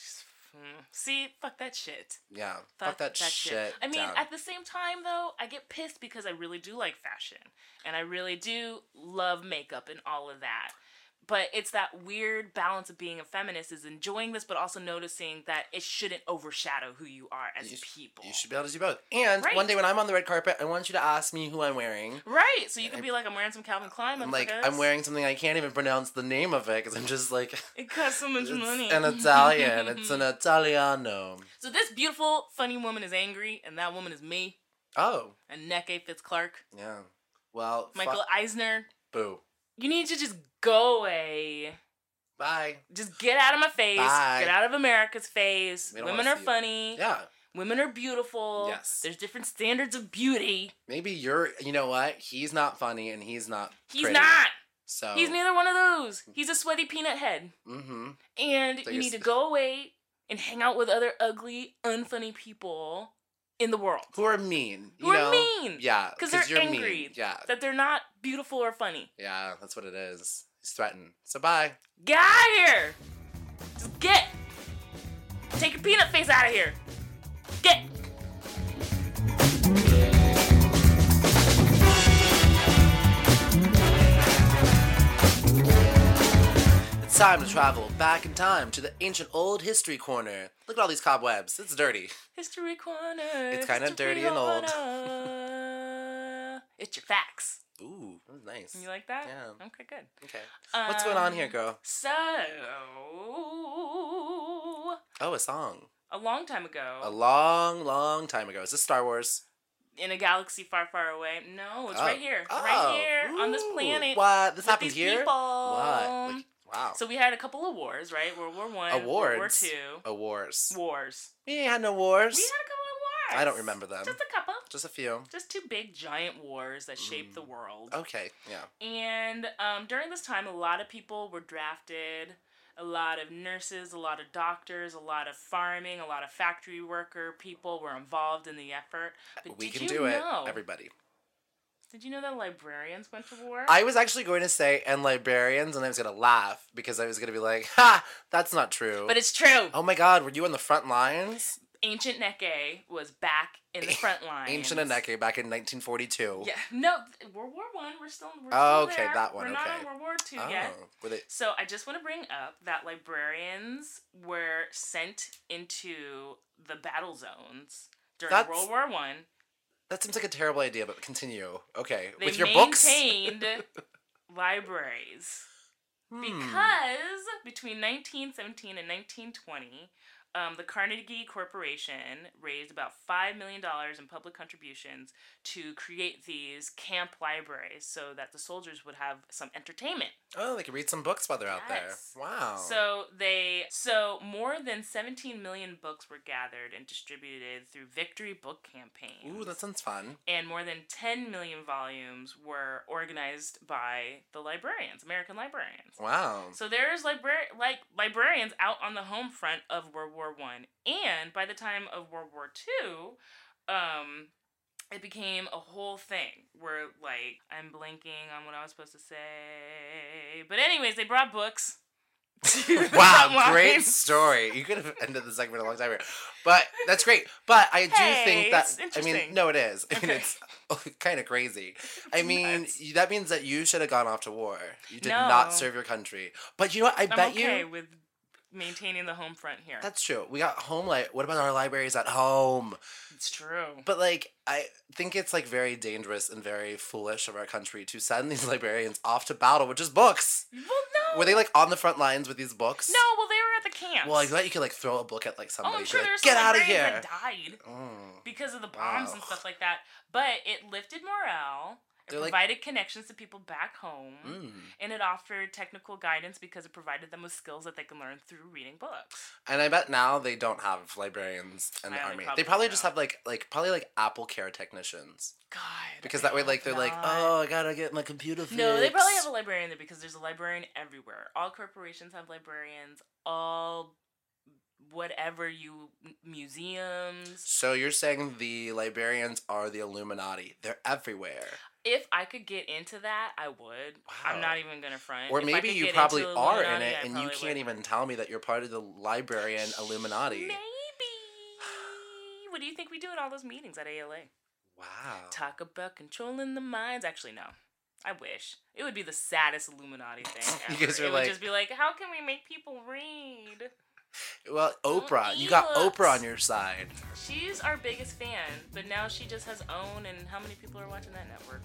See, fuck that shit. Yeah, fuck that shit. I mean, at the same time though, I get pissed because I really do like fashion. And I really do love makeup and all of that. But it's that weird balance of being a feminist is enjoying this, but also noticing that it shouldn't overshadow who you are as people. You should be able to do both. And one day when I'm on the red carpet, I want you to ask me who I'm wearing. Right. So you can be like, I'm wearing some Calvin Klein. I'm like, I'm wearing something I can't even pronounce the name of it because I'm just like... It costs so much money. It's an Italian. It's an Italiano. So this beautiful, funny woman is angry, and that woman is me. Oh. And Neke Fitz-Clark. Yeah. Well... Michael Eisner. Boo. You need to just go away. Bye. Just get out of my face. Bye. Get out of America's face. Women are funny. Yeah. Women are beautiful. Yes. There's different standards of beauty. Maybe you know what? He's not funny and he's not He's not. So. He's neither one of those. He's a sweaty peanut head. Mm-hmm. And you need to go away and hang out with other ugly, unfunny people in the world. Who are mean. Who are mean. Yeah. Because they're angry. Mean. Yeah. That they're not beautiful or funny. Yeah, that's what it is. He's threatened. So bye. Get out of here. Just get. Take your peanut face out of here. Get. It's time to travel back in time to the ancient old history corner. Look at all these cobwebs. It's dirty. History corner. It's kind of dirty and old. It's your facts. Ooh, that was nice. You like that? Yeah. Okay, good. Okay. What's going on here, girl? So, Oh, a song. A long time ago. A long time ago. Is this Star Wars? In a galaxy far, far away. No, it's right here. Right here on this planet. What? This happened here? People. What? Like, wow. So we had a couple of wars, right? World War One. Awards. World War Two. Awards. Wars. We had no wars. We had a couple of wars. I don't remember them. Just a couple. Just a few. Just two big giant wars that shaped the world. Okay, yeah. And during this time, a lot of people were drafted. A lot of nurses, a lot of doctors, a lot of farming, a lot of factory worker people were involved in the effort. But we can do it, everybody. Did you know that librarians went to war? I was actually going to say, and librarians, and I was going to laugh because I was going to be like, ha, that's not true. But it's true. Oh my God, were you on the front lines? Ancient Neke was back in the front lines. Ancient Neke back in 1942. Yeah, no, World War One. We're still okay, there. That one. We're not in World War Two yet. So I just want to bring up that librarians were sent into the battle zones during World War One. That seems like a terrible idea, but continue. Okay, they with your books. They maintained libraries because between 1917 and 1920. The Carnegie Corporation raised about $5 million in public contributions to create these camp libraries so that the soldiers would have some entertainment. Oh, they could read some books while they're out there. Wow. So more than 17 million books were gathered and distributed through victory book campaigns. Ooh, that sounds fun. And more than 10 million volumes were organized by the librarians, American librarians. Wow. So there's librarians out on the home front of World War One, and by the time of World War Two, it became a whole thing where, like, I'm blanking on what I was supposed to say, but anyways, they brought books. Wow, great story. You could have ended the segment a long time ago, but that's great. But I do think that no, it is. I mean, it's kind of crazy. I mean, that means that you should have gone off to war. You did not serve your country. But you know what? I'm okay with maintaining the home front here. That's true. We got home what about our libraries at home? It's true. But I think it's very dangerous and very foolish of our country to send these librarians off to battle with just books. Well, no. Were they on the front lines with these books? No, well they were at the camps. Well, I thought you could throw a book at somebody. Oh, I'm sure there's get out of here. That died because of the bombs and stuff like that. But it lifted morale. It provided connections to people back home, and it offered technical guidance because it provided them with skills that they can learn through reading books. And I bet now they don't have librarians in the army. They probably just have probably Apple Care technicians. God. Because that way they're oh, I gotta get my computer fixed. No, they probably have a librarian there because there's a librarian everywhere. All corporations have librarians. All museums. So you're saying the librarians are the Illuminati? They're everywhere. If I could get into that, I would. Wow. I'm not even gonna front. Or maybe you probably are in it, and you can't even tell me that you're part of the librarian Illuminati. Maybe. What do you think we do in all those meetings at ALA? Wow. Talk about controlling the minds. Actually, no. I wish. It would be the saddest Illuminati thing ever. You guys are it would just be how can we make people read? Well, Oprah. You got Oprah on your side. She's our biggest fan, but now she just has OWN, and how many people are watching that network?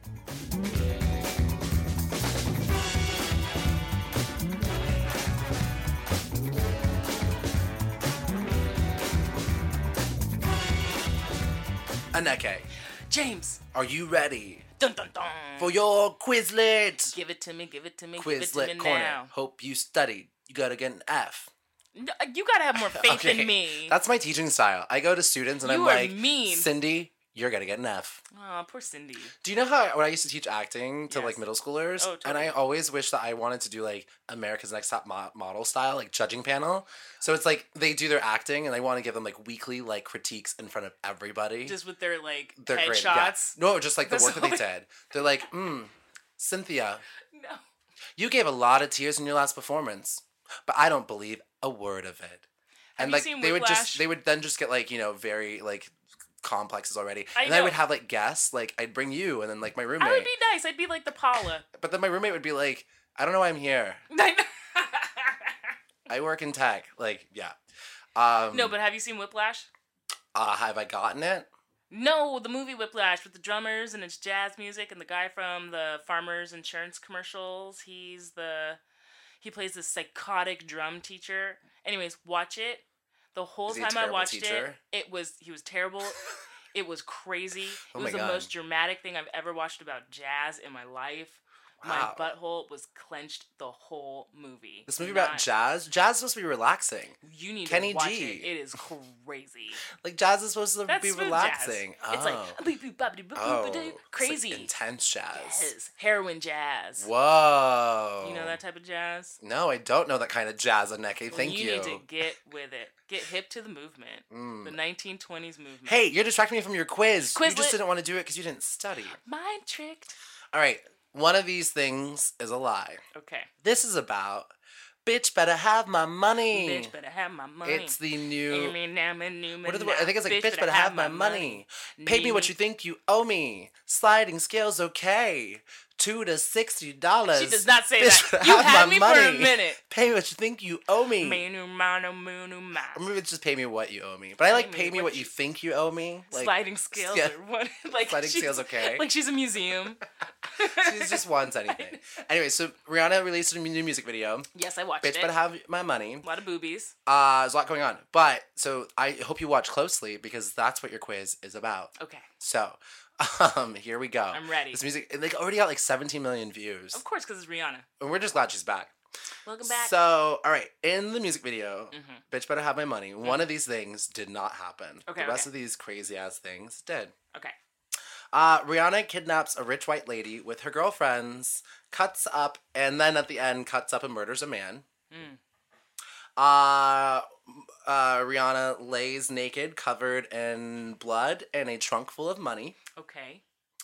Aneke. James. Are you ready? Dun, dun, dun. For your Quizlet. Give it to me, give it to me, Quizlet give it to me corner. now. Hope you studied. You gotta get an F. No, you gotta have more faith in me. That's my teaching style. I go to students and I'm like, mean. Cindy, you're gonna get an F. Oh, poor Cindy. Do you know how when I used to teach acting to middle schoolers? Oh, totally. And I always wish that I wanted to do America's Next Top Model style, judging panel. So it's they do their acting and I want to give them weekly critiques in front of everybody. Just with their headshots? Yeah. No, just the work that they did. They're Cynthia. No. You gave a lot of tears in your last performance, but I don't believe a word of it. And they would then just get very complexes already. And then I would have guests, I'd bring you and then my roommate. I would be nice. I'd be the Paula. But then my roommate would be I don't know why I'm here. I work in tech. Yeah. No, but have you seen Whiplash? Have I gotten it? No, the movie Whiplash with the drummers and it's jazz music and the guy from the Farmers Insurance commercials. He plays this psychotic drum teacher. Anyways, watch it. The whole time I watched he was terrible. It was crazy. It was the most dramatic thing I've ever watched about jazz in my life. Wow. My butthole was clenched the whole movie. This movie about jazz? Jazz is supposed to be relaxing. You need to watch it. It is crazy. Like, jazz is supposed to be relaxing. Jazz. It's like crazy. It's like intense jazz. Yes. Heroin jazz. Whoa. You know that type of jazz? No, I don't know that kind of jazz, Anneke. Thank you. You need to get with it. Get hip to the movement. The 1920s movement. Hey, you're distracting me from your quiz. You just didn't want to do it because you didn't study. Mind tricked. All right. One of these things is a lie. Okay. This is about Bitch Better Have My Money. Bitch Better Have My Money. It's the new... What are the words? I think it's like, Bitch Better Have My money. Pay me what you think you owe me. Sliding scales okay. $2 to $60. She does not say that. You had me money. For a minute. Pay me what you think you owe me. Or maybe it's just pay me what you owe me. But I like pay me what you think you owe me. Like, sliding scales or what? Like sliding scales okay. Like she's a museum. She just wants anything. Anyway, so Rihanna released a new music video. Yes, I watched it. Bitch Better Have My Money. A lot of boobies. There's a lot going on. But, so I hope you watch closely because that's what your quiz is about. Okay. So... here we go. I'm ready. This music, it already got 17 million views. Of course, because it's Rihanna. And we're just glad she's back. Welcome back. So, all right, in the music video, Bitch Better Have My Money, one of these things did not happen. Okay. The rest of these crazy-ass things did. Okay. Rihanna kidnaps a rich white lady with her girlfriends, cuts up, and then at the end cuts up and murders a man. Rihanna lays naked, covered in blood, in a trunk full of money. Okay.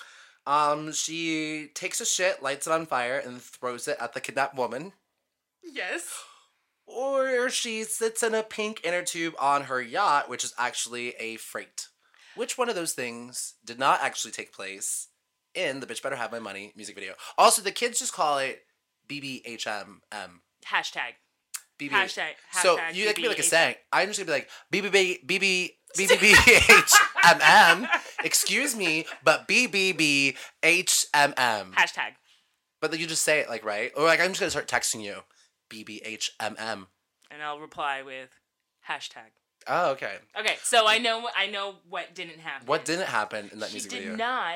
She takes a shit, lights it on fire, and throws it at the kidnapped woman. Yes. Or she sits in a pink inner tube on her yacht, which is actually a freight. Which one of those things did not actually take place in the Bitch Better Have My Money music video? Also, the kids just call it BBHMM. Hashtag. BB. Hashtag. So you like to be like a saying. I'm just gonna be like BBBHMM. Excuse me, but BBBHMM. Hashtag. But then you just say it like right, or like I'm just gonna start texting you BBHMM. And I'll reply with hashtag. Oh, okay. Okay, so I know what didn't happen. What didn't happen in that music video?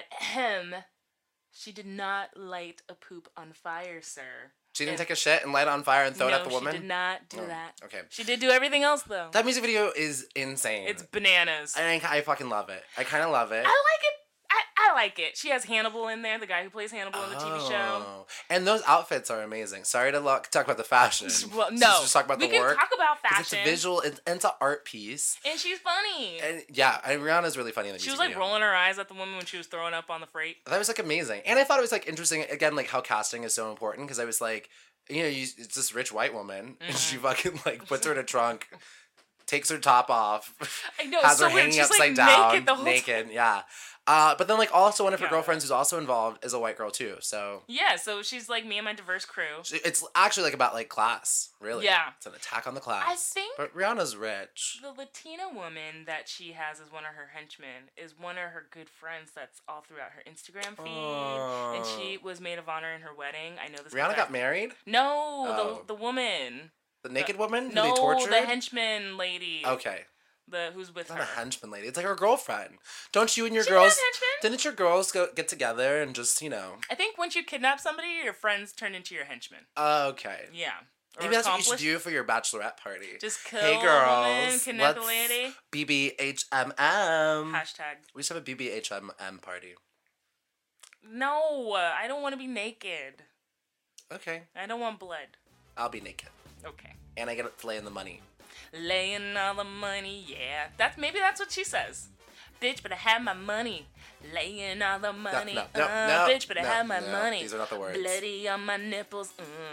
She did not light a poop on fire, sir. She didn't take a shit and light it on fire and throw it at the woman? No, she did not do that. Okay. She did do everything else, though. That music video is insane. It's bananas. I fucking love it. I kind of love it. I like it. I like it. She has Hannibal in there, the guy who plays Hannibal in the TV show. And those outfits are amazing. Sorry to talk about the fashion. Well, no. Just talk about the work. We can talk about fashion. It's a visual, and it's an art piece. And she's funny. And yeah, Rihanna's really funny in the music video. She was like rolling her eyes at the woman when she was throwing up on the freight. That was like amazing. And I thought it was like interesting, again, like how casting is so important, because I was like, you know, it's this rich white woman, and she fucking like puts her in a trunk, takes her top off, I know, has her hanging upside down, naked, yeah. But then, like, also one of her girlfriends who's also involved is a white girl, too, so... Yeah, so she's, like, me and my diverse crew. It's actually, like, about, like, class, really. Yeah. It's an attack on the class. I think... But Rihanna's rich. The Latina woman that she has as one of her henchmen is one of her good friends that's all throughout her Instagram feed. Oh. And she was maid of honor in her wedding. I know this... Rihanna got married? No, the woman. The naked woman? No, they tortured? The henchman lady. Okay. Who's with her? Not a henchman lady. It's like her girlfriend. Don't you and your girls... Didn't your girls get together and just, you know... I think once you kidnap somebody, your friends turn into your henchmen. Okay. Yeah. Maybe that's what you should do for your bachelorette party. Just kill a woman, kidnap a lady. BBHMM. Hashtag. We should have a BBHMM party. No, I don't want to be naked. Okay. I don't want blood. I'll be naked. Okay. And I get to lay in the money. Laying all the money, yeah. Maybe that's what she says. Bitch, but I have my money. Laying all the money. No, bitch, but I have my money. These are not the words. Bloody on my nipples.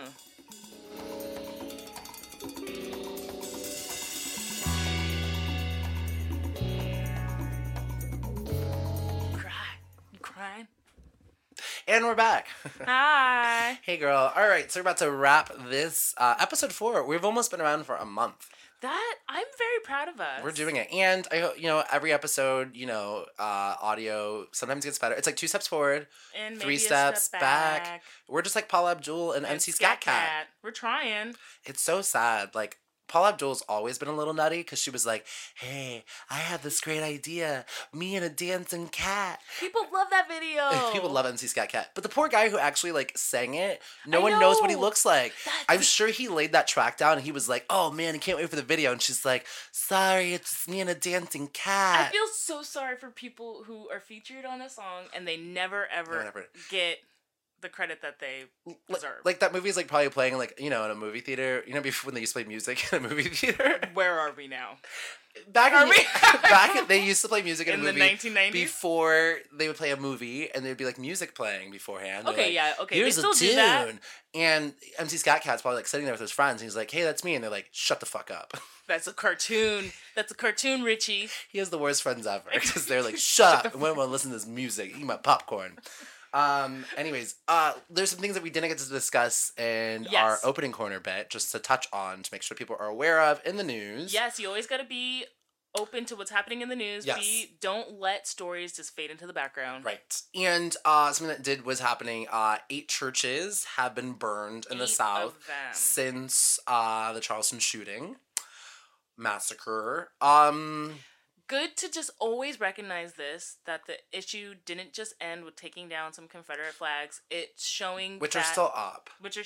Cry. You crying? And we're back. Hi. Hey, girl. All right, so we're about to wrap this episode 4. We've almost been around for a month. I'm very proud of us. We're doing it. And I hope, every episode, audio sometimes gets better. It's like 2 steps forward, and 3 steps back. We're just like Paula Abdul and MC Scat Cat. We're trying. It's so sad. Like, Paula Abdul's always been a little nutty because she was like, hey, I have this great idea. Me and a dancing cat. People love that video. People love MC Scat Cat. But the poor guy who actually, like, sang it, no one knows what he looks like. I'm sure he laid that track down and he was like, oh, man, I can't wait for the video. And she's like, sorry, it's just me and a dancing cat. I feel so sorry for people who are featured on a song and they never, ever get the credit that they deserve. Like that movie is like probably playing like, you know, in a movie theater. You know, before when they used to play music in a movie theater. Where are we now? They used to play music in a movie the 1990s before they would play a movie, and there'd be like music playing beforehand. Okay, yeah, okay. Here's they still a tune. Do that. And MC Scat Cat's probably like sitting there with his friends, and he's like, "Hey, that's me," and they're like, "Shut the fuck up." That's a cartoon. That's a cartoon, Richie. He has the worst friends ever because they're like, "Shut up! I want to listen to this music. Eat my popcorn." Anyways, there's some things that we didn't get to discuss in our opening corner bit, just to touch on to make sure people are aware of in the news. Yes, you always got to be open to what's happening in the news. Yes. Don't let stories just fade into the background. Right. And something that was happening, 8 churches have been burned in the South since the Charleston shooting massacre. Good to just always recognize this, that the issue didn't just end with taking down some Confederate flags. It's showing Which are still up, which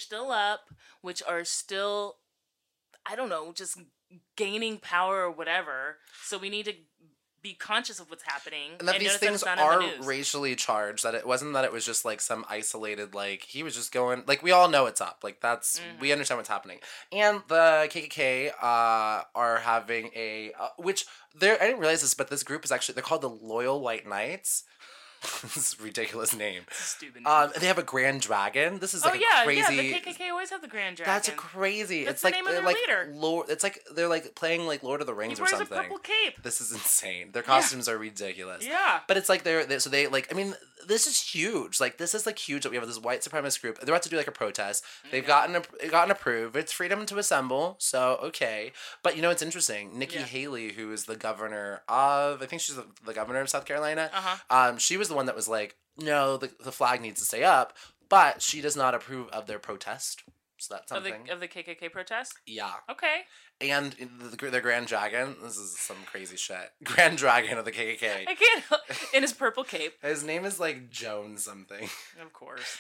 are still, I don't know, just gaining power or whatever. So we need to be conscious of what's happening. And that these things are racially charged, that it wasn't that it was just like some isolated, like, he was just going, like, we all know it's up. Like, that's, we understand what's happening. And the KKK are having a, which, I didn't realize this, but this group is actually, they're called the Loyal White Knights. This is a ridiculous name. Stupid name. They have a Grand Dragon. This is like crazy. Yeah, the KKK always have the Grand Dragon. That's crazy. That's the name of their leader. It's like they're like playing like Lord of the Rings or something. He wears a purple cape. This is insane. Their costumes are ridiculous. Yeah. But it's like they like, I mean, this is huge. Like, this is like huge that we have this white supremacist group. They're about to do like a protest. They've gotten approved. It's freedom to assemble. So okay. But you know, it's interesting. Nikki Haley, who is the governor of, I think she's the governor of South Carolina. She was the one that was like, no, the flag needs to stay up, but she does not approve of their protest. So that's something. Of the KKK protest? Yeah. Okay. And their Grand Dragon, this is some crazy shit. Grand Dragon of the KKK. I can't, in his purple cape. His name is like Jones something. Of course.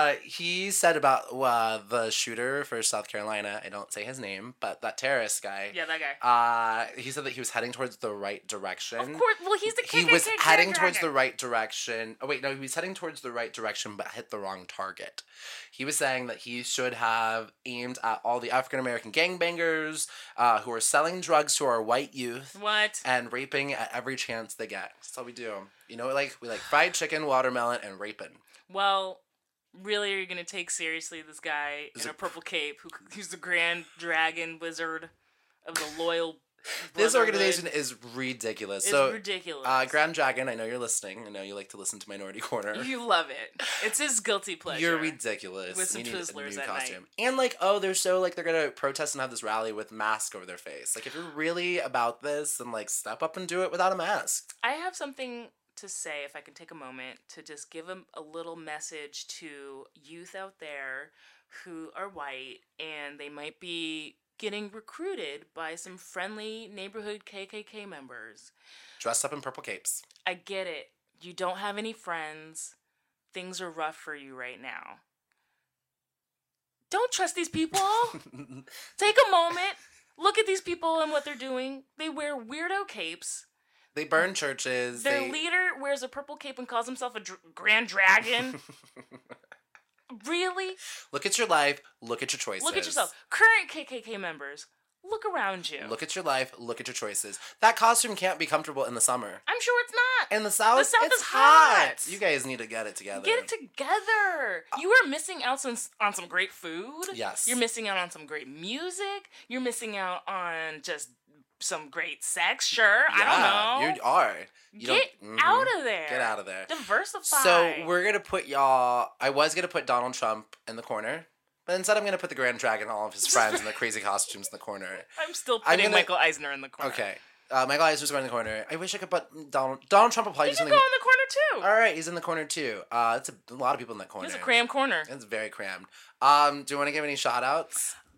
He said about the shooter for South Carolina, I don't say his name, but that terrorist guy. Yeah, that guy. He said that he was heading towards the right direction. Of course, well, he's the KKK. He was heading towards the right direction. Oh wait, no, he was heading towards the right direction but hit the wrong target. He was saying that he should have aimed at all the African American gangbangers who are selling drugs to our white youth. What? And raping at every chance they get. That's all we do. You know, we like fried chicken, watermelon, and raping. Well, really, are you going to take seriously this guy in a purple cape who's the Grand Dragon Wizard of the Loyal This organization is ridiculous. It's ridiculous. Grand Dragon, I know you're listening. I know you like to listen to Minority Corner. You love it. It's his guilty pleasure. You're ridiculous. With some Twizzlers at night. And like, oh, they're so like, they're gonna protest and have this rally with masks over their face. Like, if you're really about this, then like, step up and do it without a mask. I have something to say, if I can take a moment to just give a little message to youth out there who are white and they might be getting recruited by some friendly neighborhood KKK members. Dressed up in purple capes. I get it. You don't have any friends. Things are rough for you right now. Don't trust these people. Take a moment. Look at these people and what they're doing. They wear weirdo capes. They burn churches. Their leader wears a purple cape and calls himself a Grand Dragon. Really? Look at your life. Look at your choices. Look at yourself. Current KKK members, look around you. Look at your life. Look at your choices. That costume can't be comfortable in the summer. I'm sure it's not. In the South, it's hot. You guys need to get it together. Get it together. You are missing out on some great food. Yes. You're missing out on some great music. You're missing out on just some great sex. Sure. Yeah, I don't know. You are. Get out of there. Get out of there. Diversify. So we're going to put y'all... I was going to put Donald Trump in the corner, but instead I'm going to put the Grand Dragon and all of his friends in the crazy costumes in the corner. I'm still putting Michael Eisner in the corner. Okay. Michael Eisner's going in the corner. I wish I could put Donald Trump will probably do something... He can go in the corner too. All right, he's in the corner too. It's a lot of people in that corner. It's a crammed corner. It's very crammed. Do you want to give any shout outs?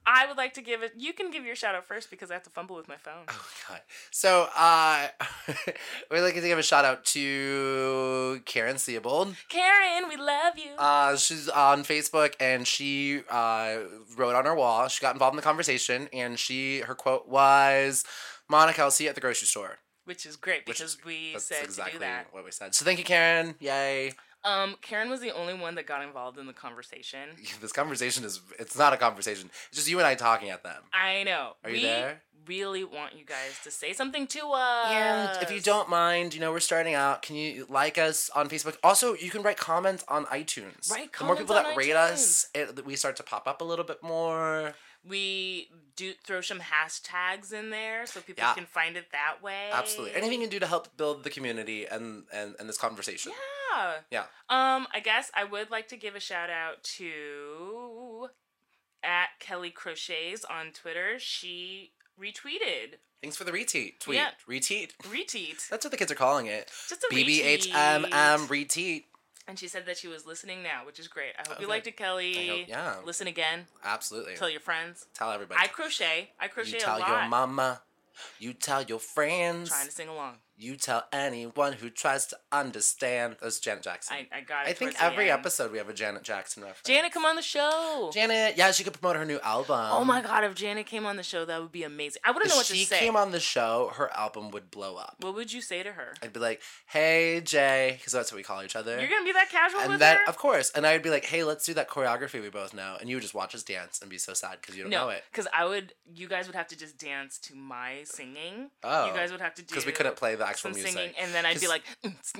I would like to give it. You can give your shout out first because I have to fumble with my phone. Oh my god! So, we'd like to give a shout out to Karen Seabold. Karen, we love you. She's on Facebook and she wrote on her wall. She got involved in the conversation and her quote was, "Monica, I'll see you at the grocery store." Which is great because we said exactly to do that. What we said. So thank you, Karen. Yay. Karen was the only one that got involved in the conversation. This conversation it's not a conversation. It's just you and I talking at them. I know. Are you there? Really want you guys to say something to us. And if you don't mind, we're starting out. Can you like us on Facebook? Also, you can write comments on iTunes. Write comments the more people that rate iTunes. us, we start to pop up a little bit more. We do throw some hashtags in there so people can find it that way. Absolutely. Anything you can do to help build the community and this conversation. Yeah. I guess I would like to give a shout out to @Kelly Crochets on Twitter. She retweeted. Thanks for the retweet. Tweet. Yeah. Retweet. That's what the kids are calling it. Just a BBHMM retweet. And she said that she was listening now, which is great. I hope you liked it, Kelly. Listen again. Absolutely. Tell your friends. Tell everybody. I crochet a lot. You tell your mama. You tell your friends. Trying to sing along. You tell anyone who tries to understand. That's Janet Jackson. I got it. I think every episode we have a Janet Jackson reference. Janet, come on the show. Janet, she could promote her new album. Oh my god, if Janet came on the show, that would be amazing. I wouldn't know what to say. If she came on the show, her album would blow up. What would you say to her? I'd be like, "Hey, Jay," because that's what we call each other. You're gonna be that casual with her? Of course. And I'd be like, "Hey, let's do that choreography we both know," and you would just watch us dance and be so sad because you don't know it. Because you guys would have to just dance to my singing. Oh. You guys would have to do because we couldn't play the actual some music. Singing, and then I'd be like,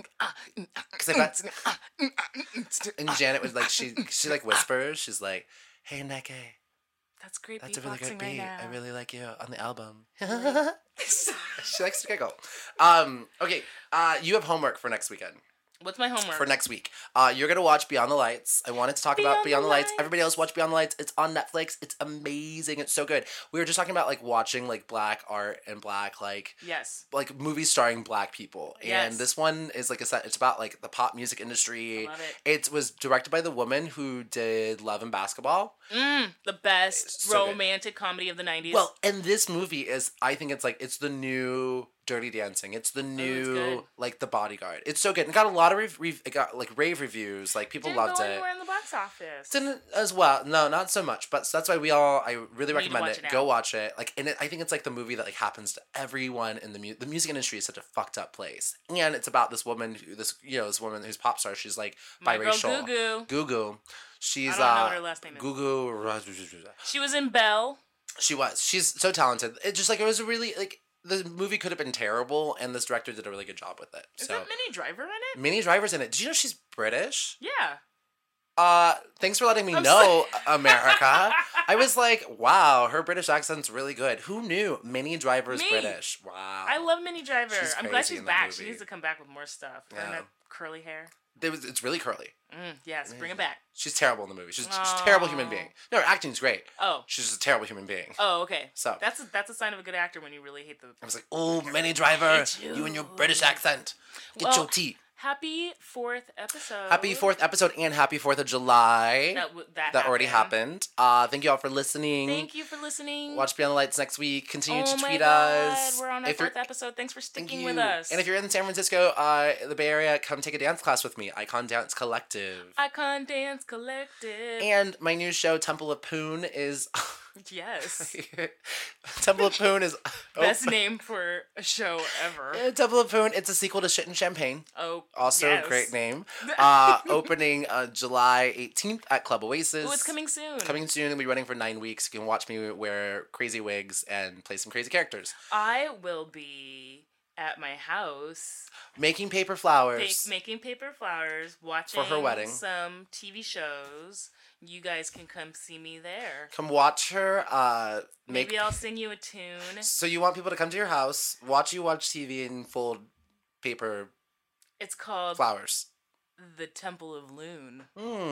and Janet was like, she like whispers. She's like, "Hey, Neke. That's great. That's a really great beat. Right now. I really like you on the album." She likes to giggle. Okay. You have homework for next weekend. What's my homework? For next week. You're going to watch Beyond the Lights. I wanted to talk about Beyond the Lights. Everybody else watch Beyond the Lights. It's on Netflix. It's amazing. It's so good. We were just talking about like watching like black art and black yes, like movies starring black people. Yes. And this one is like it's about like the pop music industry. I love it. It was directed by the woman who did Love and Basketball. The best romantic comedy of the 90s. Well, and this movie is, I think it's the new Dirty Dancing. It's the new like The Bodyguard. It's so good. It got a lot of it got like rave reviews. Like people loved it. Didn't go anywhere in the box office. Didn't as well. No, not so much. But that's why I really recommend it. Go watch it. Like, and I think it's like the movie that like happens to everyone in the music industry is such a fucked up place. And it's about this woman this woman who's pop star. She's like biracial. Gugu. She's I don't know what her last name is. Gugu. She was in Belle. She was. She's so talented. It just like it was a really like. The movie could have been terrible, and this director did a really good job with it. Is that Minnie Driver in it? Minnie Driver's in it. Did you know she's British? Yeah. Thanks for letting me know, America. I was like, wow, her British accent's really good. Who knew Minnie Driver's British? Wow. I love Minnie Driver. I'm glad she's back. She needs to come back with more stuff. Yeah. And that curly hair. It's really curly. Yes, bring it back. She's terrible in the movie. She's a terrible human being. No, her acting's great. Oh. She's just a terrible human being. Oh, okay. So that's a sign of a good actor when you really hate the. I was like, oh, Minnie Driver, you and your British accent. Get your tea. Happy 4th episode. Happy 4th episode and happy 4th of July. That already happened. Thank you all for listening. Thank you for listening. Watch Beyond the Lights next week. Continue to tweet us. We're on our 4th episode. Thanks for sticking with us. And if you're in San Francisco, the Bay Area, come take a dance class with me. Icon Dance Collective. Icon Dance Collective. And my new show, Temple of Poon, is... Yes. Temple of Poon is... Best name for a show ever. Temple of Poon, it's a sequel to Shit and Champagne. Oh, also a great name. Opening July 18th at Club Oasis. Oh, it's coming soon. Coming soon. It'll be running for 9 weeks. You can watch me wear crazy wigs and play some crazy characters. I will be at my house making paper flowers. Watching for her wedding. Some TV shows. You guys can come see me there. Come watch her. Maybe I'll sing you a tune. So you want people to come to your house, watch you watch TV and fold paper. It's called Flowers. The Temple of Loon.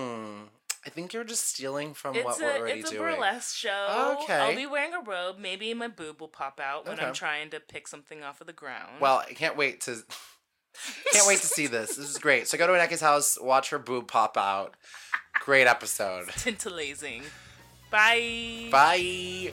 I think you're just stealing from what we're already doing. It's a burlesque show. Okay. I'll be wearing a robe. Maybe my boob will pop out when I'm trying to pick something off of the ground. Well, I can't wait to see this. This is great. So go to Aneke's house, watch her boob pop out. Great episode. Tantalizing. Bye. Bye.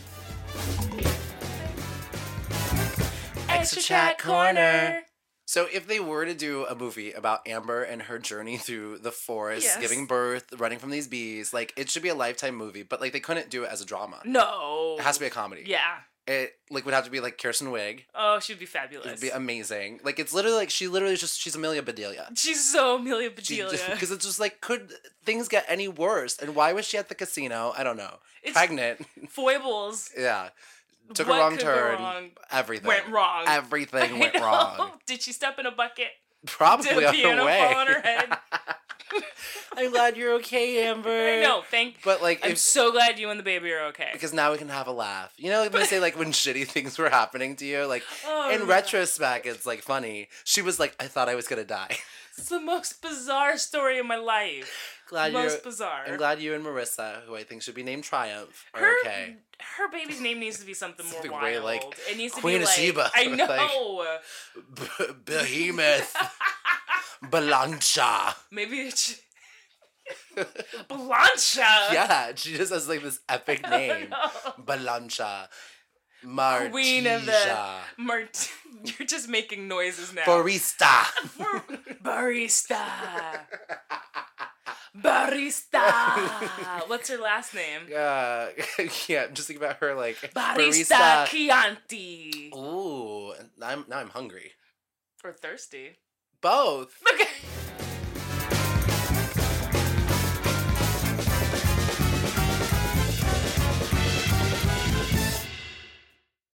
Extra Chat Corner. So if they were to do a movie about Amber and her journey through the forest, giving birth, running from these bees, like, it should be a Lifetime movie, but, like, they couldn't do it as a drama. No. It has to be a comedy. Yeah. It, like, would have to be, like, Kirsten Wiig. Oh, she'd be fabulous. It'd be amazing. Like, it's literally, like, she's Amelia Bedelia. She's so Amelia Bedelia. Because it's just, like, could things get any worse? And why was she at the casino? I don't know. It's pregnant. Foibles. Yeah. Took a wrong turn. Everything went wrong. Everything went wrong. Did she step in a bucket? Probably Did a piano fall on her head? I'm glad you're okay, Amber. I know, But like, I'm so glad you and the baby are okay. Because now we can have a laugh. You know, they say like when shitty things were happening to you, like in retrospect, it's like funny. She was like, I thought I was gonna die. It's the most bizarre story of my life. Bizarre. I'm glad you and Marissa, who I think should be named Triumph, are okay. Her baby's name needs to be something more wild. Like, it needs to Queen be of like, Sheba. I know. Like, Behemoth. Balancha. Maybe it's Balancha. Yeah, she just has like this epic name. Balancha. Martija. Queen of the You're just making noises now. Barista. Barista. Barista. What's her last name? Yeah, I'm just thinking about her like Barista Chianti. Ooh, now I'm hungry. Or thirsty. Both. Okay.